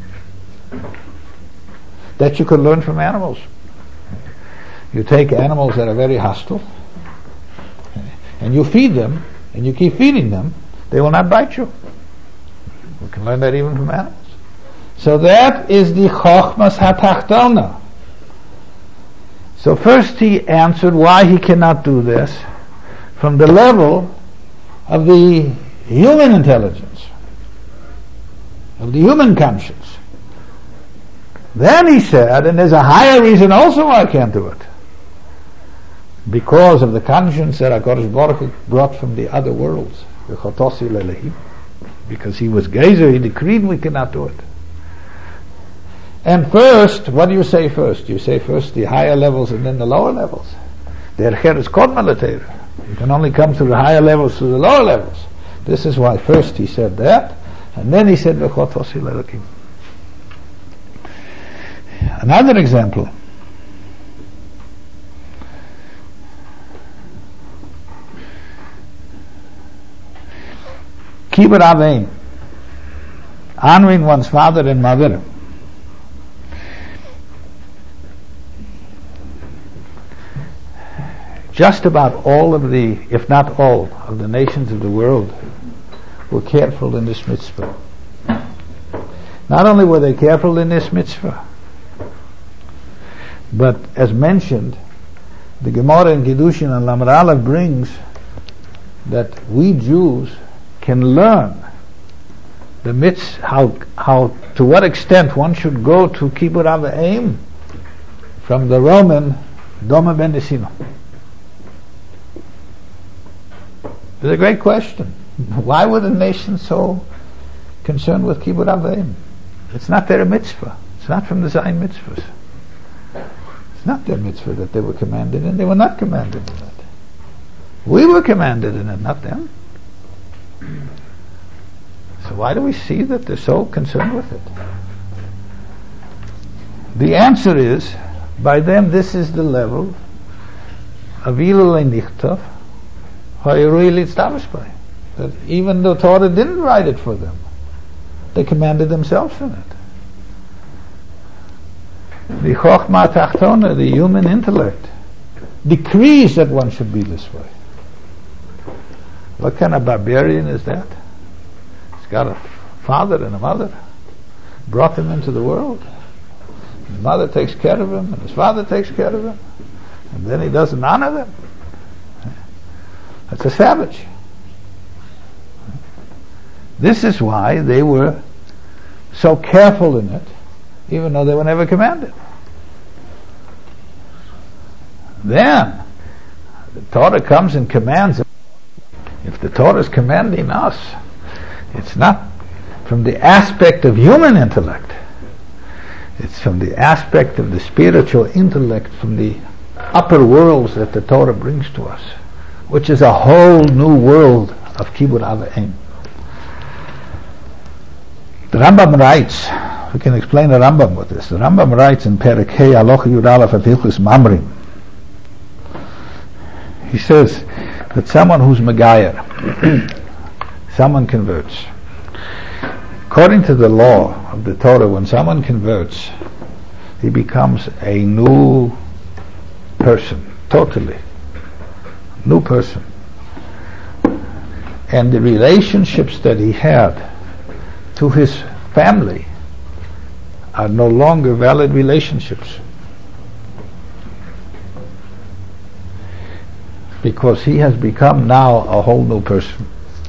That you could learn from animals. You take animals that are very hostile, and you feed them, and you keep feeding them, they will not bite you. We can learn that even from animals. So that is the Chochmas HaTachtona. So first he answered why he cannot do this. from the level of the human intelligence, of the human conscience. Then he said, and there's a higher reason also why I can't do it. Because of the conscience that HaKadosh Baruch Hu brought from the other worlds. Because he was Gezer, he decreed we cannot do it. And first, what do you say first? You say first the higher levels and then the lower levels. Der Cher is Kodmalater. You can only come to the higher levels to the lower levels. This is why first he said that, and then he said V'chotosi L'Elokim. Another example. Kibbur Avein, honoring one's father and mother. Just about all of the, if not all, of the nations of the world were careful in this mitzvah. Not only were they careful in this mitzvah, but as mentioned, the Gemara in Kiddushin and Lamed Aleph brings that we Jews can learn the mitzvah, how, how, to what extent one should go to Kibbur Avein from the Roman Doma ben Nisino. It's a great question. Why were the nations so concerned with Kibbur Avein? It's not their mitzvah. It's not from the Zayin mitzvahs. It's not their mitzvah that they were commanded in. They were not commanded in it. We were commanded in it, not them. So why do we see that they're so concerned with it? The answer is, by them this is the level of Ilulei Nichtav, that even though Torah didn't write it for them, they commanded themselves in it. The Chochmah Tachtona, the human intellect, decrees that one should be this way. What kind of barbarian is that? He's got a father and a mother, brought him into the world. His mother takes care of him, and his father takes care of him, and then he doesn't honor them. That's a savage. This is why they were so careful in it, even though they were never commanded. Then, the Torah comes and commands. If the Torah is commanding us, it's not from the aspect of human intellect. It's from the aspect of the spiritual intellect from the upper worlds that the Torah brings to us, which is a whole new world of Kibbur Avein. The Rambam writes, we can explain the Rambam with this. The Rambam writes in Perek Hey Halacha Yud Aleph at Hilchos Mamrim. He says that someone who's Megayer, someone converts. According to the law of the Torah, when someone converts, he becomes a new person, totally. New person. And the relationships that he had to his family are no longer valid relationships, because he has become now a whole new person.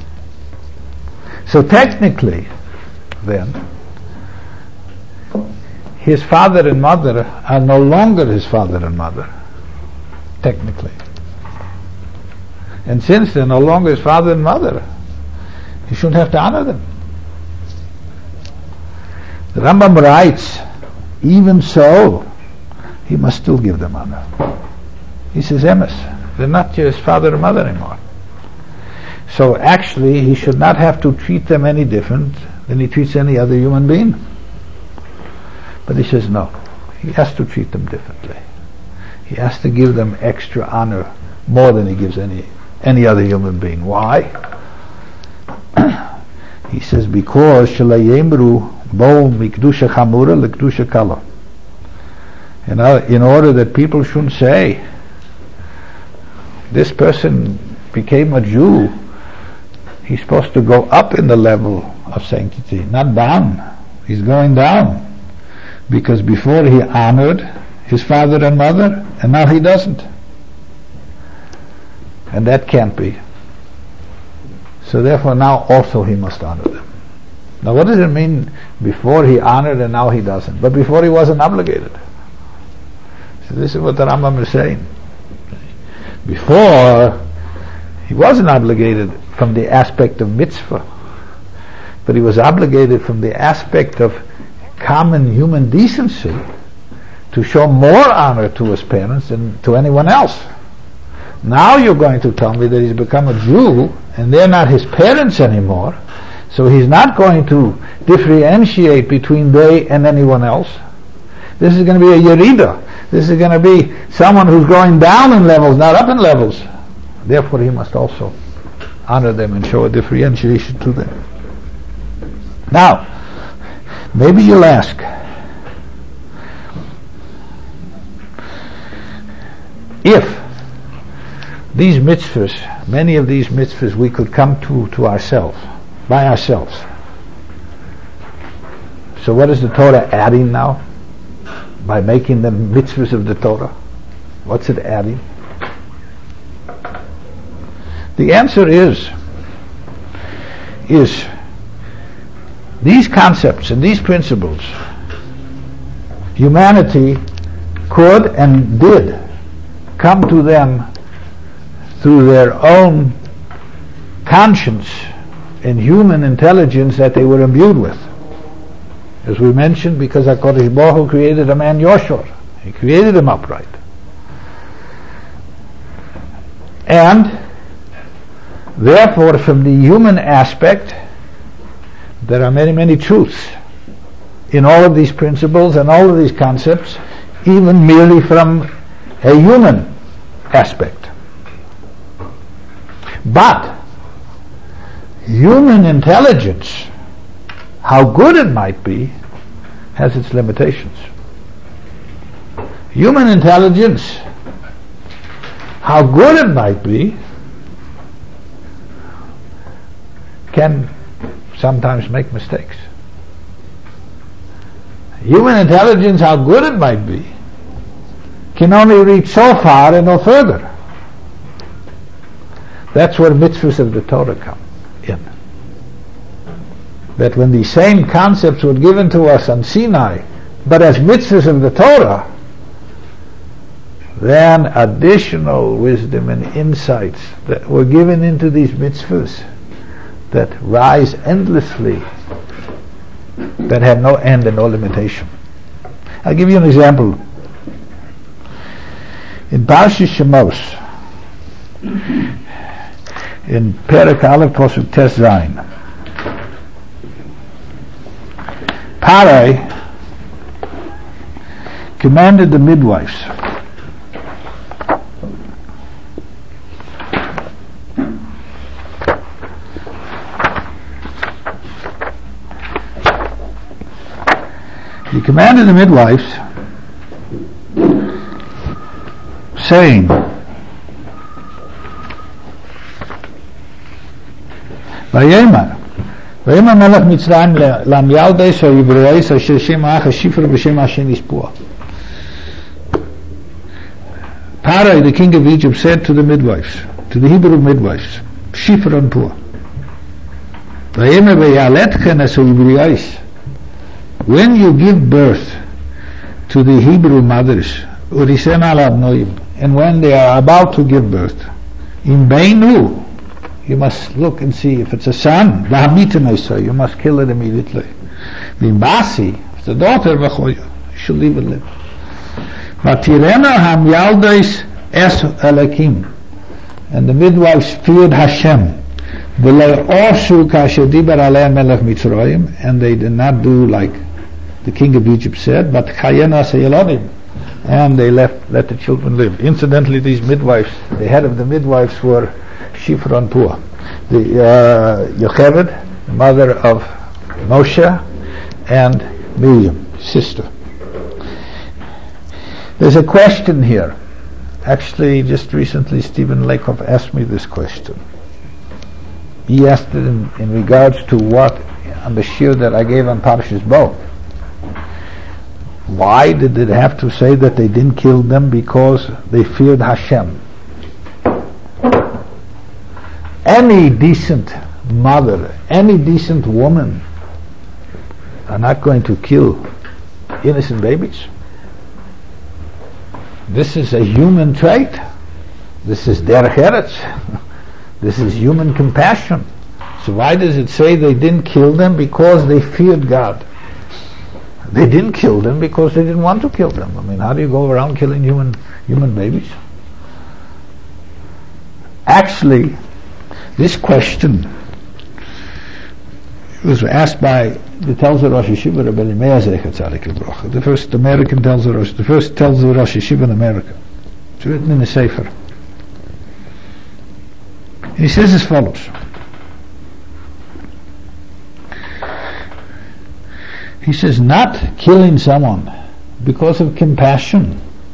So technically then his father and mother are no longer his father and mother, technically. And since they're no longer his father and mother, he shouldn't have to honor them. The Rambam writes, even so, he must still give them honor. He says, emes, they're not his father and mother anymore. So actually, he should not have to treat them any different than he treats any other human being. But he says, no, he has to treat them differently. He has to give them extra honor, more than he gives any any other human being. Why? He says, because shalayemru bo mikdusha chamura lekdusha kala. In order that people shouldn't say, this person became a Jew, he's supposed to go up in the level of sanctity, not down. He's going down, because before he honored his father and mother, and now he doesn't. and that can't be. So therefore now also he must honor them. Now what does it mean before he honored and now he doesn't? But before he wasn't obligated. So this is what the Rambam is saying. Before he wasn't obligated from the aspect of mitzvah, but he was obligated from the aspect of common human decency to show more honor to his parents than to anyone else. Now you're going to tell me that he's become a Jew and they're not his parents anymore, so he's not going to differentiate between they and anyone else. This is going to be a yerida. This is going to be someone who's going down in levels, not up in levels. Therefore he must also honor them and show a differentiation to them. Now, maybe you'll ask, if these mitzvahs, many of these mitzvahs we could come to to ourselves, by ourselves. So what is the Torah adding now? By making them mitzvahs of the Torah. What's it adding? The answer is, is these concepts and these principles, humanity could and did come to them through their own conscience and human intelligence that they were imbued with. As we mentioned, because HaKadosh Baruch Hu created a man Yoshor. He created him upright. And therefore, from the human aspect, there are many, many truths in all of these principles and all of these concepts, even merely from a human aspect. But human intelligence, how good it might be, has its limitations. Human intelligence, how good it might be, can sometimes make mistakes. Human intelligence, how good it might be, can only reach so far and no further. That's where mitzvahs of the Torah come in. That when these same concepts were given to us on Sinai, but as mitzvahs of the Torah, then additional wisdom and insights that were given into these mitzvahs that rise endlessly, that have no end and no limitation. I'll give you an example. In Parshas Shemos, in Perek Aleph Pasuk Tes Zayin, Parai commanded the midwives he commanded the midwives, saying, Vayemar Vayemar Melech Mitzrayim Lamyaldeis HaYivreis Asher Shem Ach HaShifra B'Shem Hashem Yispua. Parai, the king of Egypt, said to the midwives, to the Hebrew midwives, Shifra and Pua, Vayemar Vayaletchen Es HaYivreis, when you give birth to the Hebrew mothers, Urisen Alab Noim, and when they are about to give birth, in Beinu, you must look and see if it's a son, you must kill it immediately. In Basi, if it's a daughter, you should leave it live. Vatirena ham yaldeis es elakim, and the midwives feared Hashem. And they did not do like the king of Egypt said, but and they left let the children live. Incidentally, these midwives, the head of the midwives were Shifra and Pua, the uh, Yocheved, the mother of Moshe, and Miriam, sister. There's a question here. Actually, just recently Stephen Lakoff asked me this question. He asked it in, in regards to what, on the shiur that I gave on Parshas Bo. Why did it have to say that they didn't kill them? Because they feared Hashem. any decent mother, any decent woman are not going to kill innocent babies. This is a human trait. This is derech eretz. This is human compassion. So why does it say they didn't kill them? Because they feared God. They didn't kill them because they didn't want to kill them. I mean, how do you go around killing human human babies? Actually, this question was asked by the Telzer Rosh Yeshiva Rebbe Meir Zecher Tzadik Livrocha, the first American Telzer Rosh, the first Telzer Rosh Yeshiva in America. It's written in a sefer. And he says as follows. He says, not killing someone because of compassion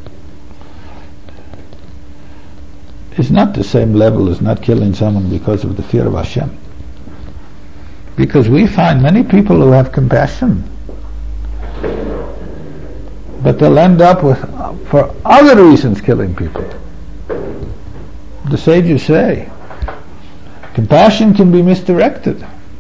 is not the same level as not killing someone because of the fear of Hashem. Because we find many people who have compassion, but they'll end up with, for other reasons, killing people. The sages say, compassion can be misdirected.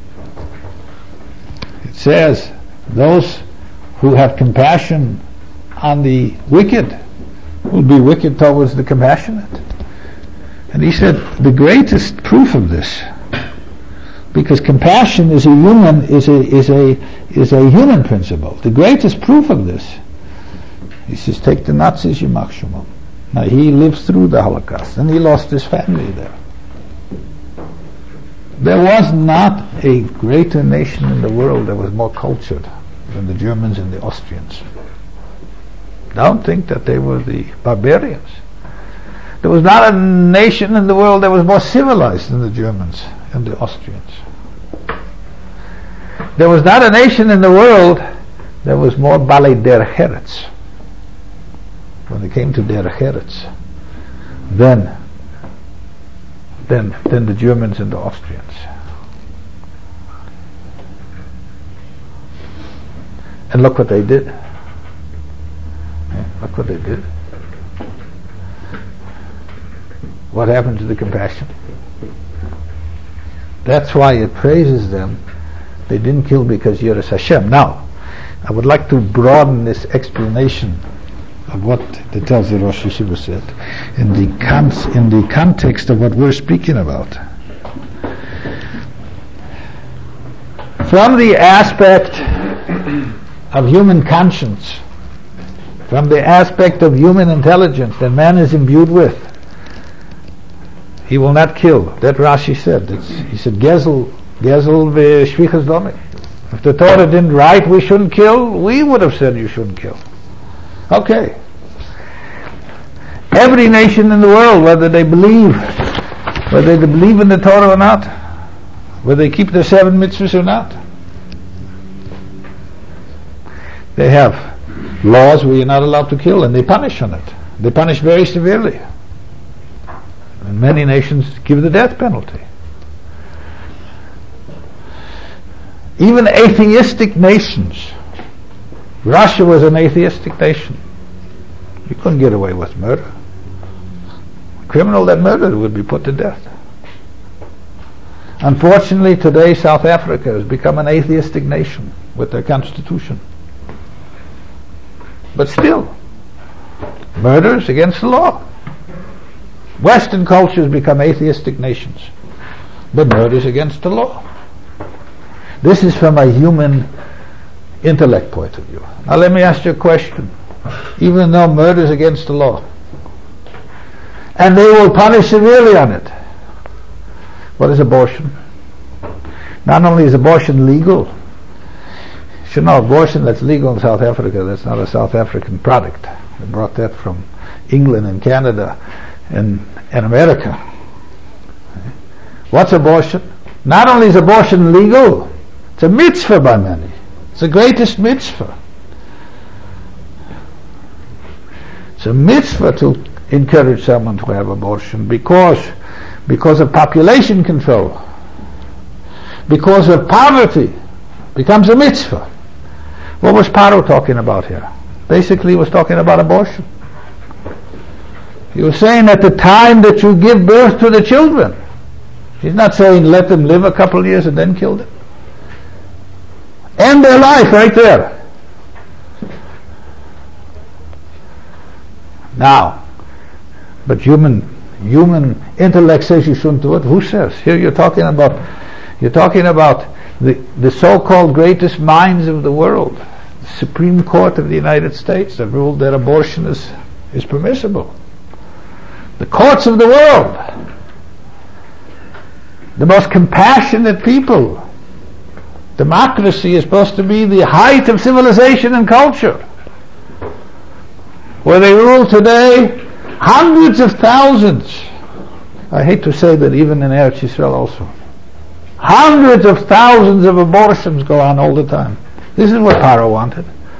It says, those who have compassion on the wicked will be wicked towards the compassionate. And he said, the greatest proof of this, because compassion is a human is a is a is a human principle. The greatest proof of this, he says, take the Nazis, Yimach Shemam. Now he lived through the Holocaust and he lost his family there. There was not a greater nation in the world that was more cultured than the Germans and the Austrians. Don't think that they were the barbarians. There was not a nation in the world that was more civilized than the Germans and the Austrians. There was not a nation in the world that was more balei derech eretz, when it came to derech eretz, than, than, than the Germans and the Austrians. And look what they did. Yeah, look what they did. What happened to the compassion? That's why it praises them. They didn't kill because Yiras Hashem. Now, I would like to broaden this explanation of what the Telzer Rosh Yeshiva said in the con- in the context of what we're speaking about. From the aspect of human conscience, from the aspect of human intelligence that man is imbued with, he will not kill. That Rashi said. It's, he said, Gezel, Gezel v'shvichas domik. If the Torah didn't write we shouldn't kill, we would have said you shouldn't kill. Okay. Every nation in the world, whether they believe, whether they believe in the Torah or not, whether they keep their seven mitzvahs or not, they have laws where you're not allowed to kill, and they punish on it. They punish very severely. And many nations give the death penalty. Even atheistic nations. Russia was an atheistic nation. You couldn't get away with murder. A criminal that murdered would be put to death. Unfortunately, today South Africa has become an atheistic nation with their constitution. But still, murder is against the law. Western cultures become atheistic nations, but murder is against the law. This is from a human intellect point of view. Now let me ask you a question. Even though murder is against the law, and they will punish severely on it, what is abortion? Not only is abortion legal, you should know abortion that's legal in South Africa, that's not a South African product. They brought that from England and Canada and, and America. What's abortion? Not only is abortion legal, it's a mitzvah by many. It's the greatest mitzvah. It's a mitzvah to encourage someone to have abortion because, because of population control, because of poverty, becomes a mitzvah. What was Paro talking about here? Basically he was talking about abortion. He was saying at the time that you give birth to the children, He's not saying let them live a couple of years and then kill them. End their life right there. Now, but human human intellect says you shouldn't do it. Who says? Here you're talking about you're talking about the, the so-called greatest minds of the world. The Supreme Court of the United States that ruled that abortion is, is permissible. The courts of the world. The most compassionate people. Democracy is supposed to be the height of civilization and culture. Where they rule today, hundreds of thousands. I hate to say that even in Eretz Yisrael also. Hundreds of thousands of abortions go on all the time. This is what Paro wanted.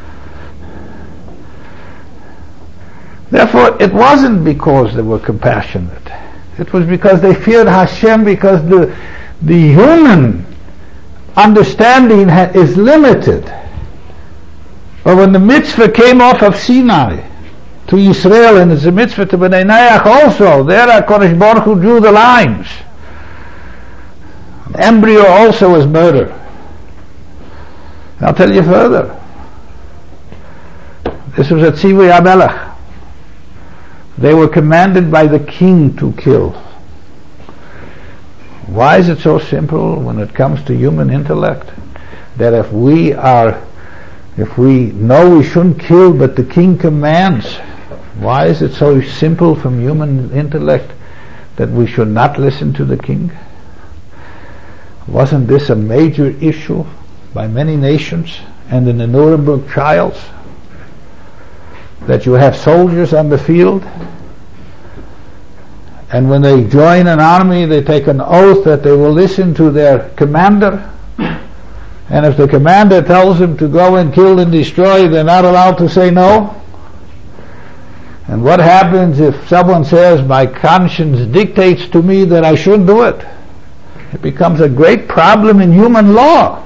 Therefore, it wasn't because they were compassionate. It was because they feared Hashem, because the, the human understanding ha- is limited. But when the mitzvah came off of Sinai to Yisrael, and it's a mitzvah to Bnei Noach also, there HaKadosh Baruch Hu drew the lines. The embryo also was murder. I'll tell you further. This was at Tzivui HaMelech. They were commanded by the king to kill. Why is it so simple when it comes to human intellect? That if we are, if we know we shouldn't kill, but the king commands, why is it so simple from human intellect that we should not listen to the king? Wasn't this a major issue by many nations and in the Nuremberg trials? That you have soldiers on the field, and when they join an army they take an oath that they will listen to their commander, and if the commander tells them to go and kill and destroy, they're not allowed to say no. And what happens if someone says, my conscience dictates to me that I shouldn't do it? It becomes a great problem in human law.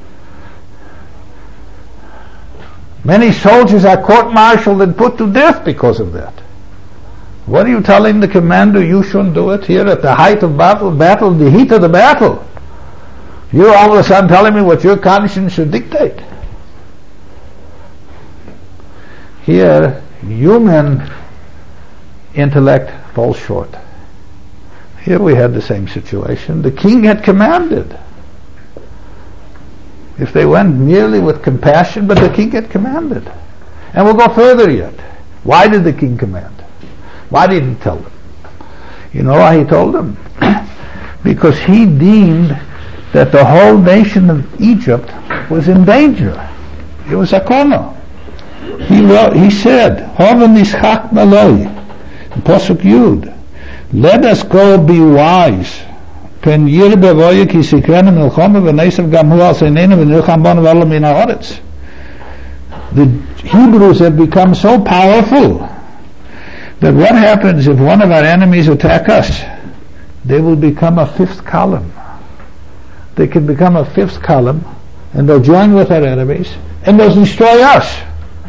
Many soldiers are court-martialed and put to death because of that. What are you telling the commander? You shouldn't do it here at the height of battle, battle, the heat of the battle. You're all of a sudden telling me what your conscience should dictate. Here, human intellect falls short. Here we had the same situation. The king had commanded. If they went merely with compassion, but the king had commanded. And we'll go further yet. Why did the king command? Why didn't he tell them? You know why he told them? Because he deemed that the whole nation of Egypt was in danger. It was sakona. He wrote, he said, Hoven ischak maloi, Pasuk Yud, let us go be wise. Pen yirbe voye ki sikrenu milchama v'neisav gam hu al seinenu v'nilcham banu v'ala min ha'aretz. The Hebrews have become so powerful that what happens if one of our enemies attack us? They will become a fifth column. They can become a fifth column, and they'll join with our enemies, and they'll destroy us.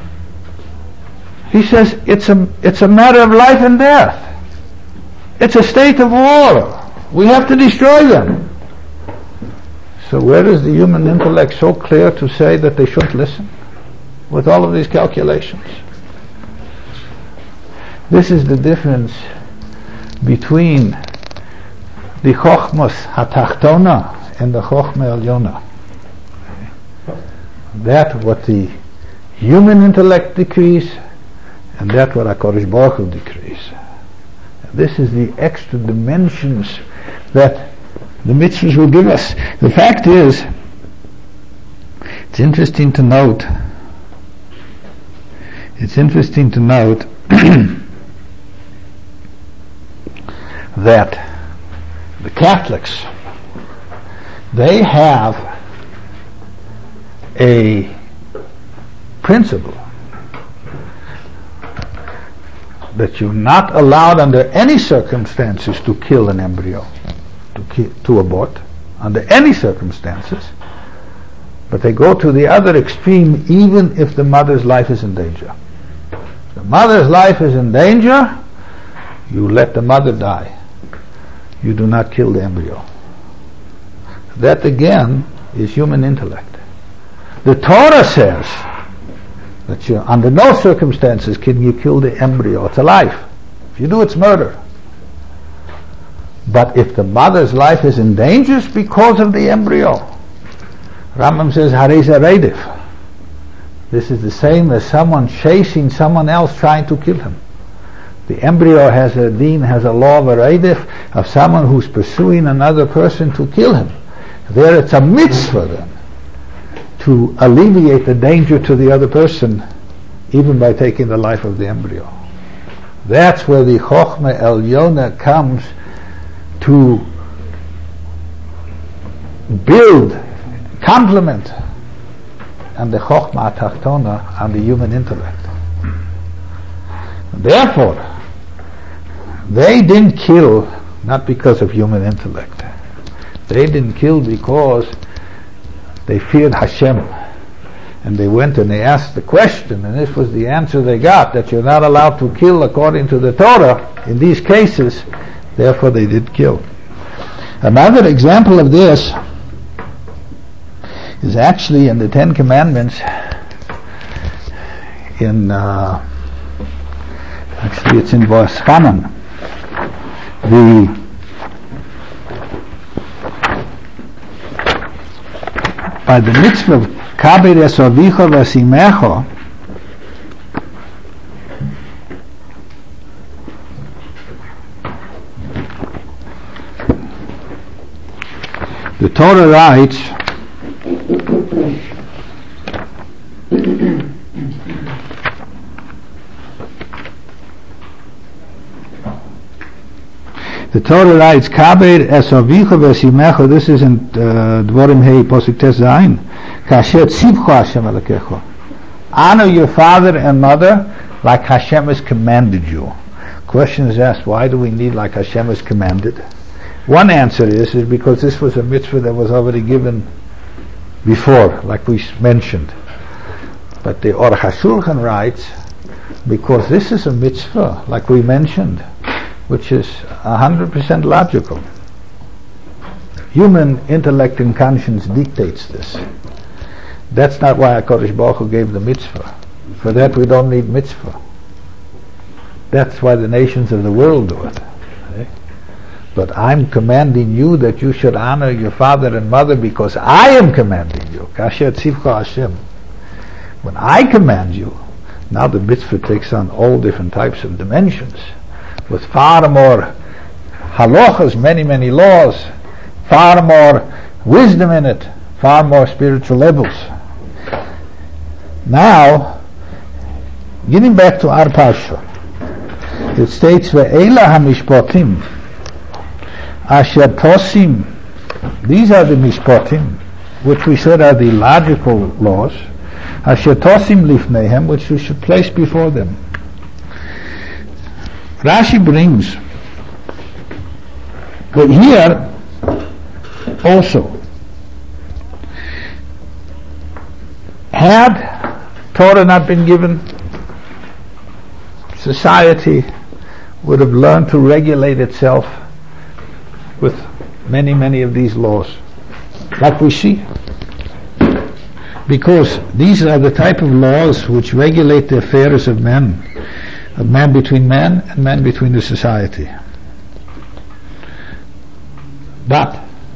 He says it's a it's a matter of life and death. It's a state of war. We have to destroy them. So where is the human intellect so clear to say that they shouldn't listen with all of these calculations? This is the difference between the Chochmos HaTachtona and the Chochmah Elyona. That what the human intellect decrees, and that what HaKadosh Baruch Hu decrees. This is the extra dimensions that the mitzvahs will give us. The fact is, it's interesting to note, it's interesting to note that the Catholics, they have a principle that you're not allowed under any circumstances to kill an embryo, to ki- to abort, under any circumstances. But they go to the other extreme, even if the mother's life is in danger. If the mother's life is in danger, you let the mother die. You do not kill the embryo. that again is human intellect. The Torah says that you, under no circumstances can you kill the embryo. It's alive. If you do, it's murder. But if the mother's life is in danger because of the embryo, Rambam says, Hareza Reidif. This is the same as someone chasing someone else trying to kill him. The embryo has a deen, has a law of a Reidif, of someone who's pursuing another person to kill him. There it's a mitzvah then to alleviate the danger to the other person, even by taking the life of the embryo. That's where the Chochmah Elyona comes to build, complement, and the Chochmah Tachtona and the human intellect. Therefore, they didn't kill not because of human intellect. They didn't kill because they feared Hashem. And they went and they asked the question, and this was the answer they got, that you're not allowed to kill according to the Torah in these cases. Therefore they did kill. Another example of this is actually in the Ten Commandments, in uh, actually it's in verse Chanan. The by the mitzvah of Kabir Esovicho Vasimecho, the Torah writes, the Torah writes, Kabir Esovicho Vasimecho, this is in uh, Dvorim Hei Posuk Tes Zayin, Kasher Tzivcho Hashem Elokecho. Honor your father and mother like Hashem has commanded you. Question is asked, why do we need like Hashem has commanded? One answer is, is because this was a mitzvah that was already given before, like we mentioned. But the Or HaShulchan writes, because this is a mitzvah, like we mentioned, which is one hundred percent logical. Human intellect and conscience dictates this. That's not why HaKadosh Baruch Hu gave the mitzvah. For that we don't need mitzvah. That's why the nations of the world do it. Okay? But I'm commanding you that you should honor your father and mother because I am commanding you. Kasher tzivcha Hashem. When I command you, now the mitzvah takes on all different types of dimensions, with far more halachas, many, many laws, far more wisdom in it, far more spiritual levels. Now, getting back to our parsha, it states, Ve'ela hamishpatim asher tosim. These are the mishpatim, which we said are the logical laws, asher tosim lifneihem, which we should place before them. Rashi brings that here also, had Torah not been given, society would have learned to regulate itself with many, many of these laws, like we see. Because these are the type of laws which regulate the affairs of men, of man between man and man between the society. But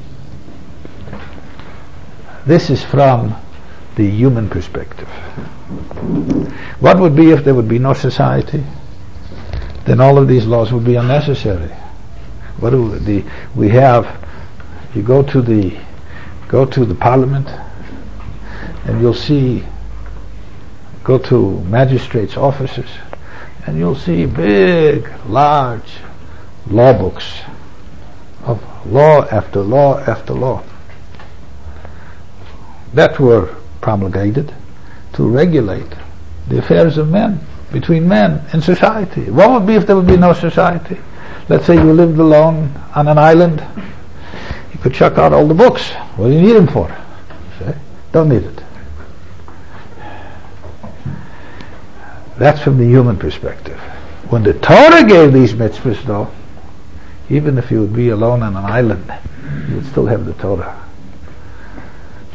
this is from the human perspective. What would be if there would be no society? Then all of these laws would be unnecessary. What do the we have? You go to the go to the parliament, and you'll see. Go to magistrates' offices, and you'll see big, large law books of law after law after law that were promulgated to regulate the affairs of men, between men and society. What would be if there would be no society? Let's say you lived alone on an island. You could chuck out all the books. What do you need them for? See? Don't need it. That's from the human perspective. When the Torah gave these mitzvahs, though, even if you would be alone on an island, you would still have the Torah.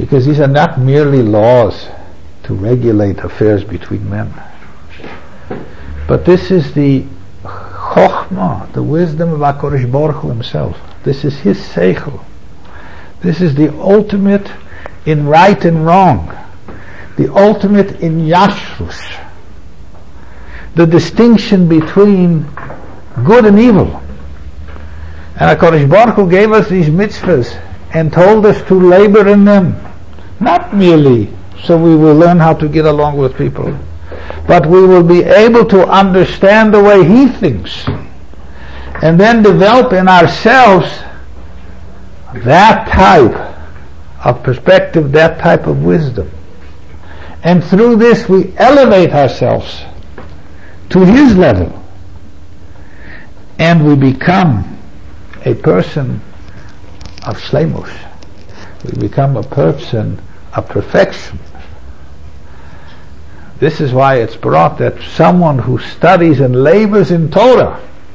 Because these are not merely laws to regulate affairs between men, but this is the chokhmah, the wisdom of HaKadosh Baruch Hu himself. This is his seichel. This is the ultimate in right and wrong, the ultimate in yashrus, the distinction between good and evil. And HaKadosh Baruch Hu gave us these mitzvahs and told us to labor in them, not merely so we will learn how to get along with people, but we will be able to understand the way he thinks, and then develop in ourselves that type of perspective, that type of wisdom. And through this we elevate ourselves to his level, and we become a person of shleimus. We become a person of perfection. This is why it's brought that someone who studies and labors in Torah,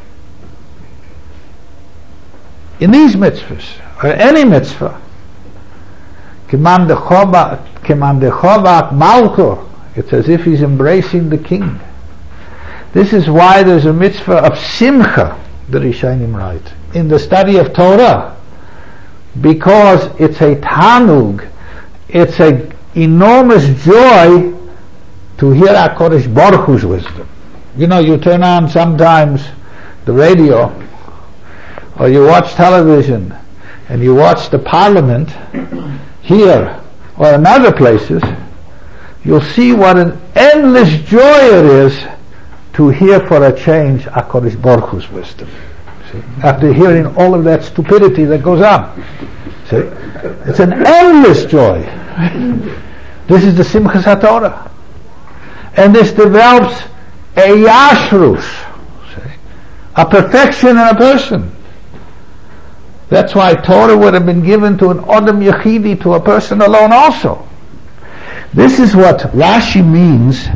in these mitzvahs, or any mitzvah, Keman dechovat malko, it's as if he's embracing the king. This is why there's a mitzvah of simcha, the Rishonim write, in the study of Torah, because it's a tanug, it's an enormous joy to hear HaKadosh Baruch Hu's wisdom. You know, you turn on sometimes the radio, or you watch television, and you watch the parliament here or in other places, you'll see what an endless joy it is to hear for a change HaKadosh Baruch Hu's wisdom. See? After hearing all of that stupidity that goes on. See? It's an endless joy. This is the Simchas HaTorah. And this develops a yashrus, see? A perfection in a person. That's why Torah would have been given to an Adam Yechidi, to a person alone also. This is what Rashi means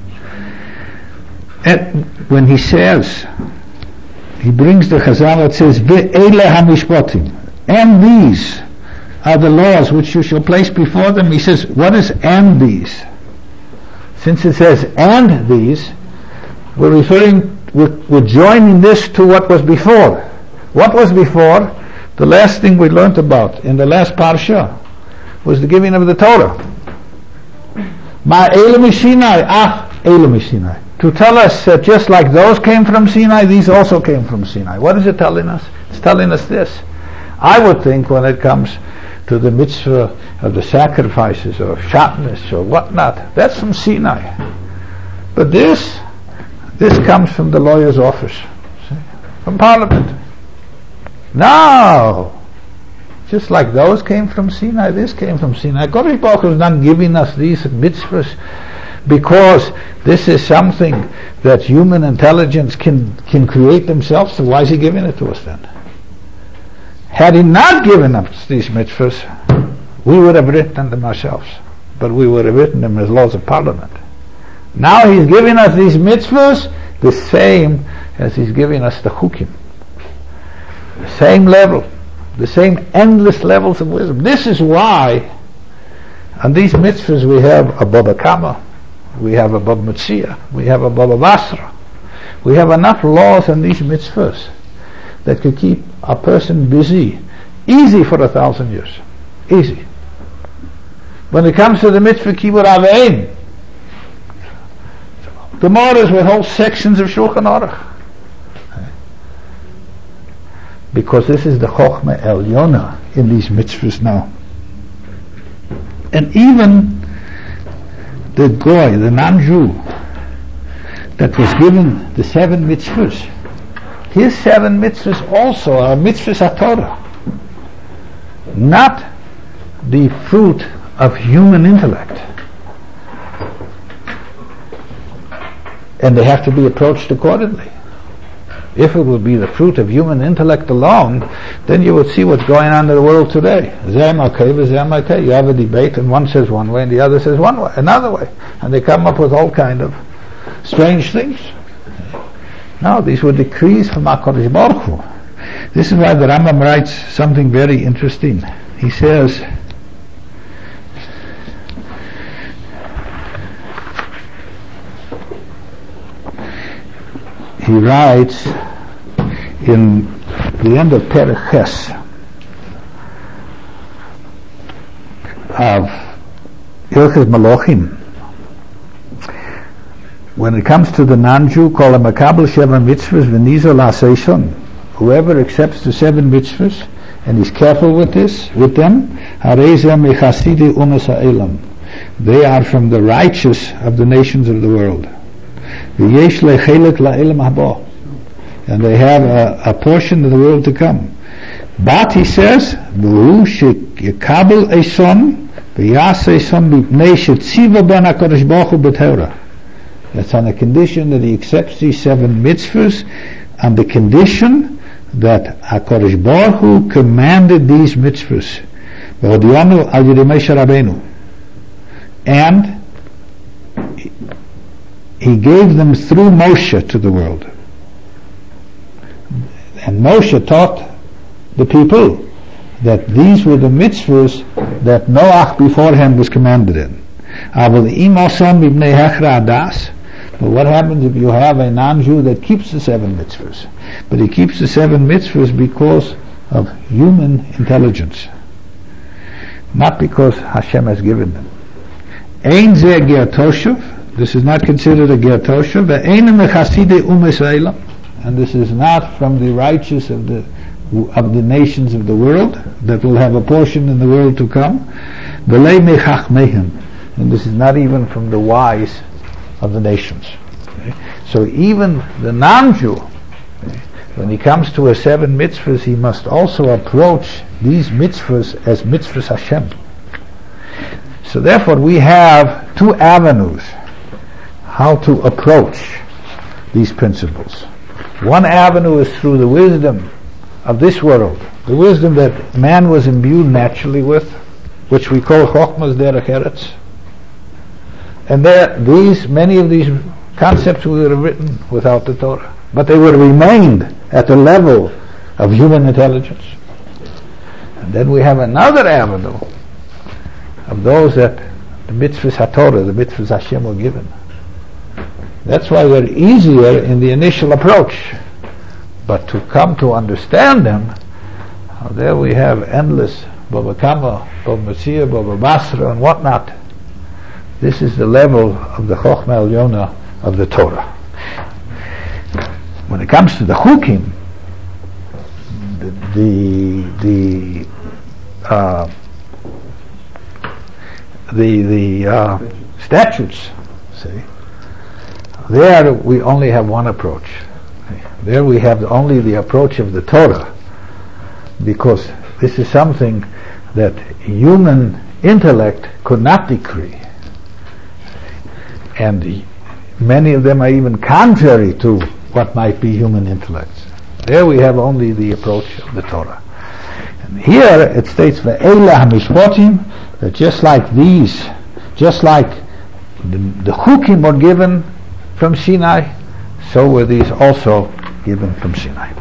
at, when he says, he brings the Chazal, it says, Ve'ele hamishpatim, and these are the laws which you shall place before them. He says, what is and these? Since it says and these, we're referring, we're, we're joining this to what was before. What was before? The last thing we learned about in the last parsha was the giving of the Torah. Ma Elam Sinai, ah, Elam Sinai. To tell us that just like those came from Sinai, these also came from Sinai. What is it telling us? It's telling us this. I would think when it comes to the mitzvah of the sacrifices or shatnez or whatnot, that's from Sinai. But this, this comes from the lawyer's office, see? From Parliament. No! Just like those came from Sinai, this came from Sinai. HaKadosh Baruch Hu is not giving us these mitzvahs because this is something that human intelligence can, can create themselves, so why is he giving it to us then? Had he not given us these mitzvahs, we would have written them ourselves, but we would have written them as laws of Parliament. Now he's giving us these mitzvahs the same as he's giving us the chukim. The same level, the same endless levels of wisdom. This is why on these mitzvahs we have a Baba Kama, we have a Baba Metzia, we have a Baba Basra. We have enough laws on these mitzvahs that could keep a person busy, easy for a thousand years. Easy. When it comes to the mitzvah Kibur Avein, the Gemara with whole sections of Shulchan Aruch. Because this is the Chokhmah Elyona in these mitzvahs now. And even the Goy, the non-Jew, that was given the seven mitzvahs, his seven mitzvahs also are mitzvahs HaTorah, not the fruit of human intellect. And they have to be approached accordingly. If it would be the fruit of human intellect alone, then you would see what's going on in the world today. You have a debate and one says one way and the other says one way, another way. And they come up with all kind of strange things. No, these were decrees from HaKadosh Baruch Hu. This is why the Rambam writes something very interesting. He says he writes in the end of Perek Ches of Hilchos Malachim, when it comes to the non-Jew, call him Makabel Sheva Mitzvahs V'Nizo L'Aseishon. Whoever accepts the seven mitzvahs and is careful with this, with them, Harei Mechasidi Umas Ha'elam. They are from the righteous of the nations of the world. V'yesh Lechelik La'elam Haba. And they have a, a portion of the world to come. But he says, V'hu shekabel eson v'yase eson b'pnei shetziva ben HaKadosh Baruch Hu b'Torah. That's on the condition that he accepts these seven mitzvahs, on the condition that HaKadosh Baruch Hu commanded these mitzvahs. V'hodiyanu al yedei Moshe Rabbeinu. And he gave them through Moshe to the world. And Moshe taught the people that these were the mitzvahs that Noach beforehand was commanded in. But what happens if you have a non-Jew that keeps the seven mitzvahs? But he keeps the seven mitzvahs because of human intelligence, not because Hashem has given them. Ein zeh ger toshuv. This is not considered a ger toshuv. Ve'ein mechaside umes ha'elam. And this is not from the righteous of the of the nations of the world that will have a portion in the world to come. Ve'lei mechachmehem. And this is not even from the wise of the nations. Okay? So even the non-Jew, okay, when he comes to a seven mitzvahs, he must also approach these mitzvahs as mitzvahs Hashem. So therefore we have two avenues how to approach these principles. One avenue is through the wisdom of this world, the wisdom that man was imbued naturally with, which we call Chochmas Derech Eretz. And there, these, many of these concepts would have written without the Torah, but they would have remained at the level of human intelligence. And then we have another avenue of those that the mitzvahs HaTorah, the mitzvahs Hashem were given. That's why they're easier in the initial approach. But to come to understand them, uh, there we have endless Baba Kama, Baba Metzia, Baba Basra, and whatnot. This is the level of the Chochmah Elyona of the Torah. When it comes to the Chukim, the the the uh, the, the uh, statutes, see, there we only have one approach. There we have only the approach of the Torah, because this is something that human intellect could not decree. And many of them are even contrary to what might be human intellect. There we have only the approach of the Torah. And here it states, Ve'ela hamishpotim, that just like these, just like the, the Chukim were given from Sinai, so were these also given from Sinai.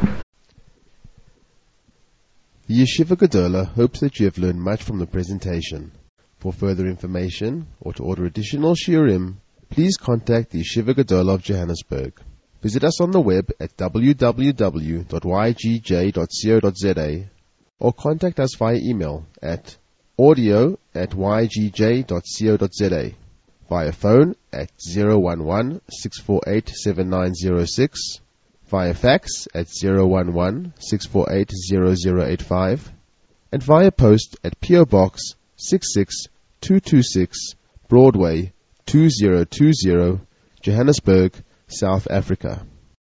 The Yeshiva Gedola hopes that you have learned much from the presentation. For further information or to order additional shiurim, please contact the Yeshiva Gedola of Johannesburg. Visit us on the web at w w w dot y g j dot co dot z a or contact us via email at audio at y g j dot co dot z a, via phone at zero one one, six four eight, seven nine zero six, via fax at zero one one, six four eight, zero zero eight five, and via post at P O Box six six two two six, Broadway two zero two zero, Johannesburg, South Africa.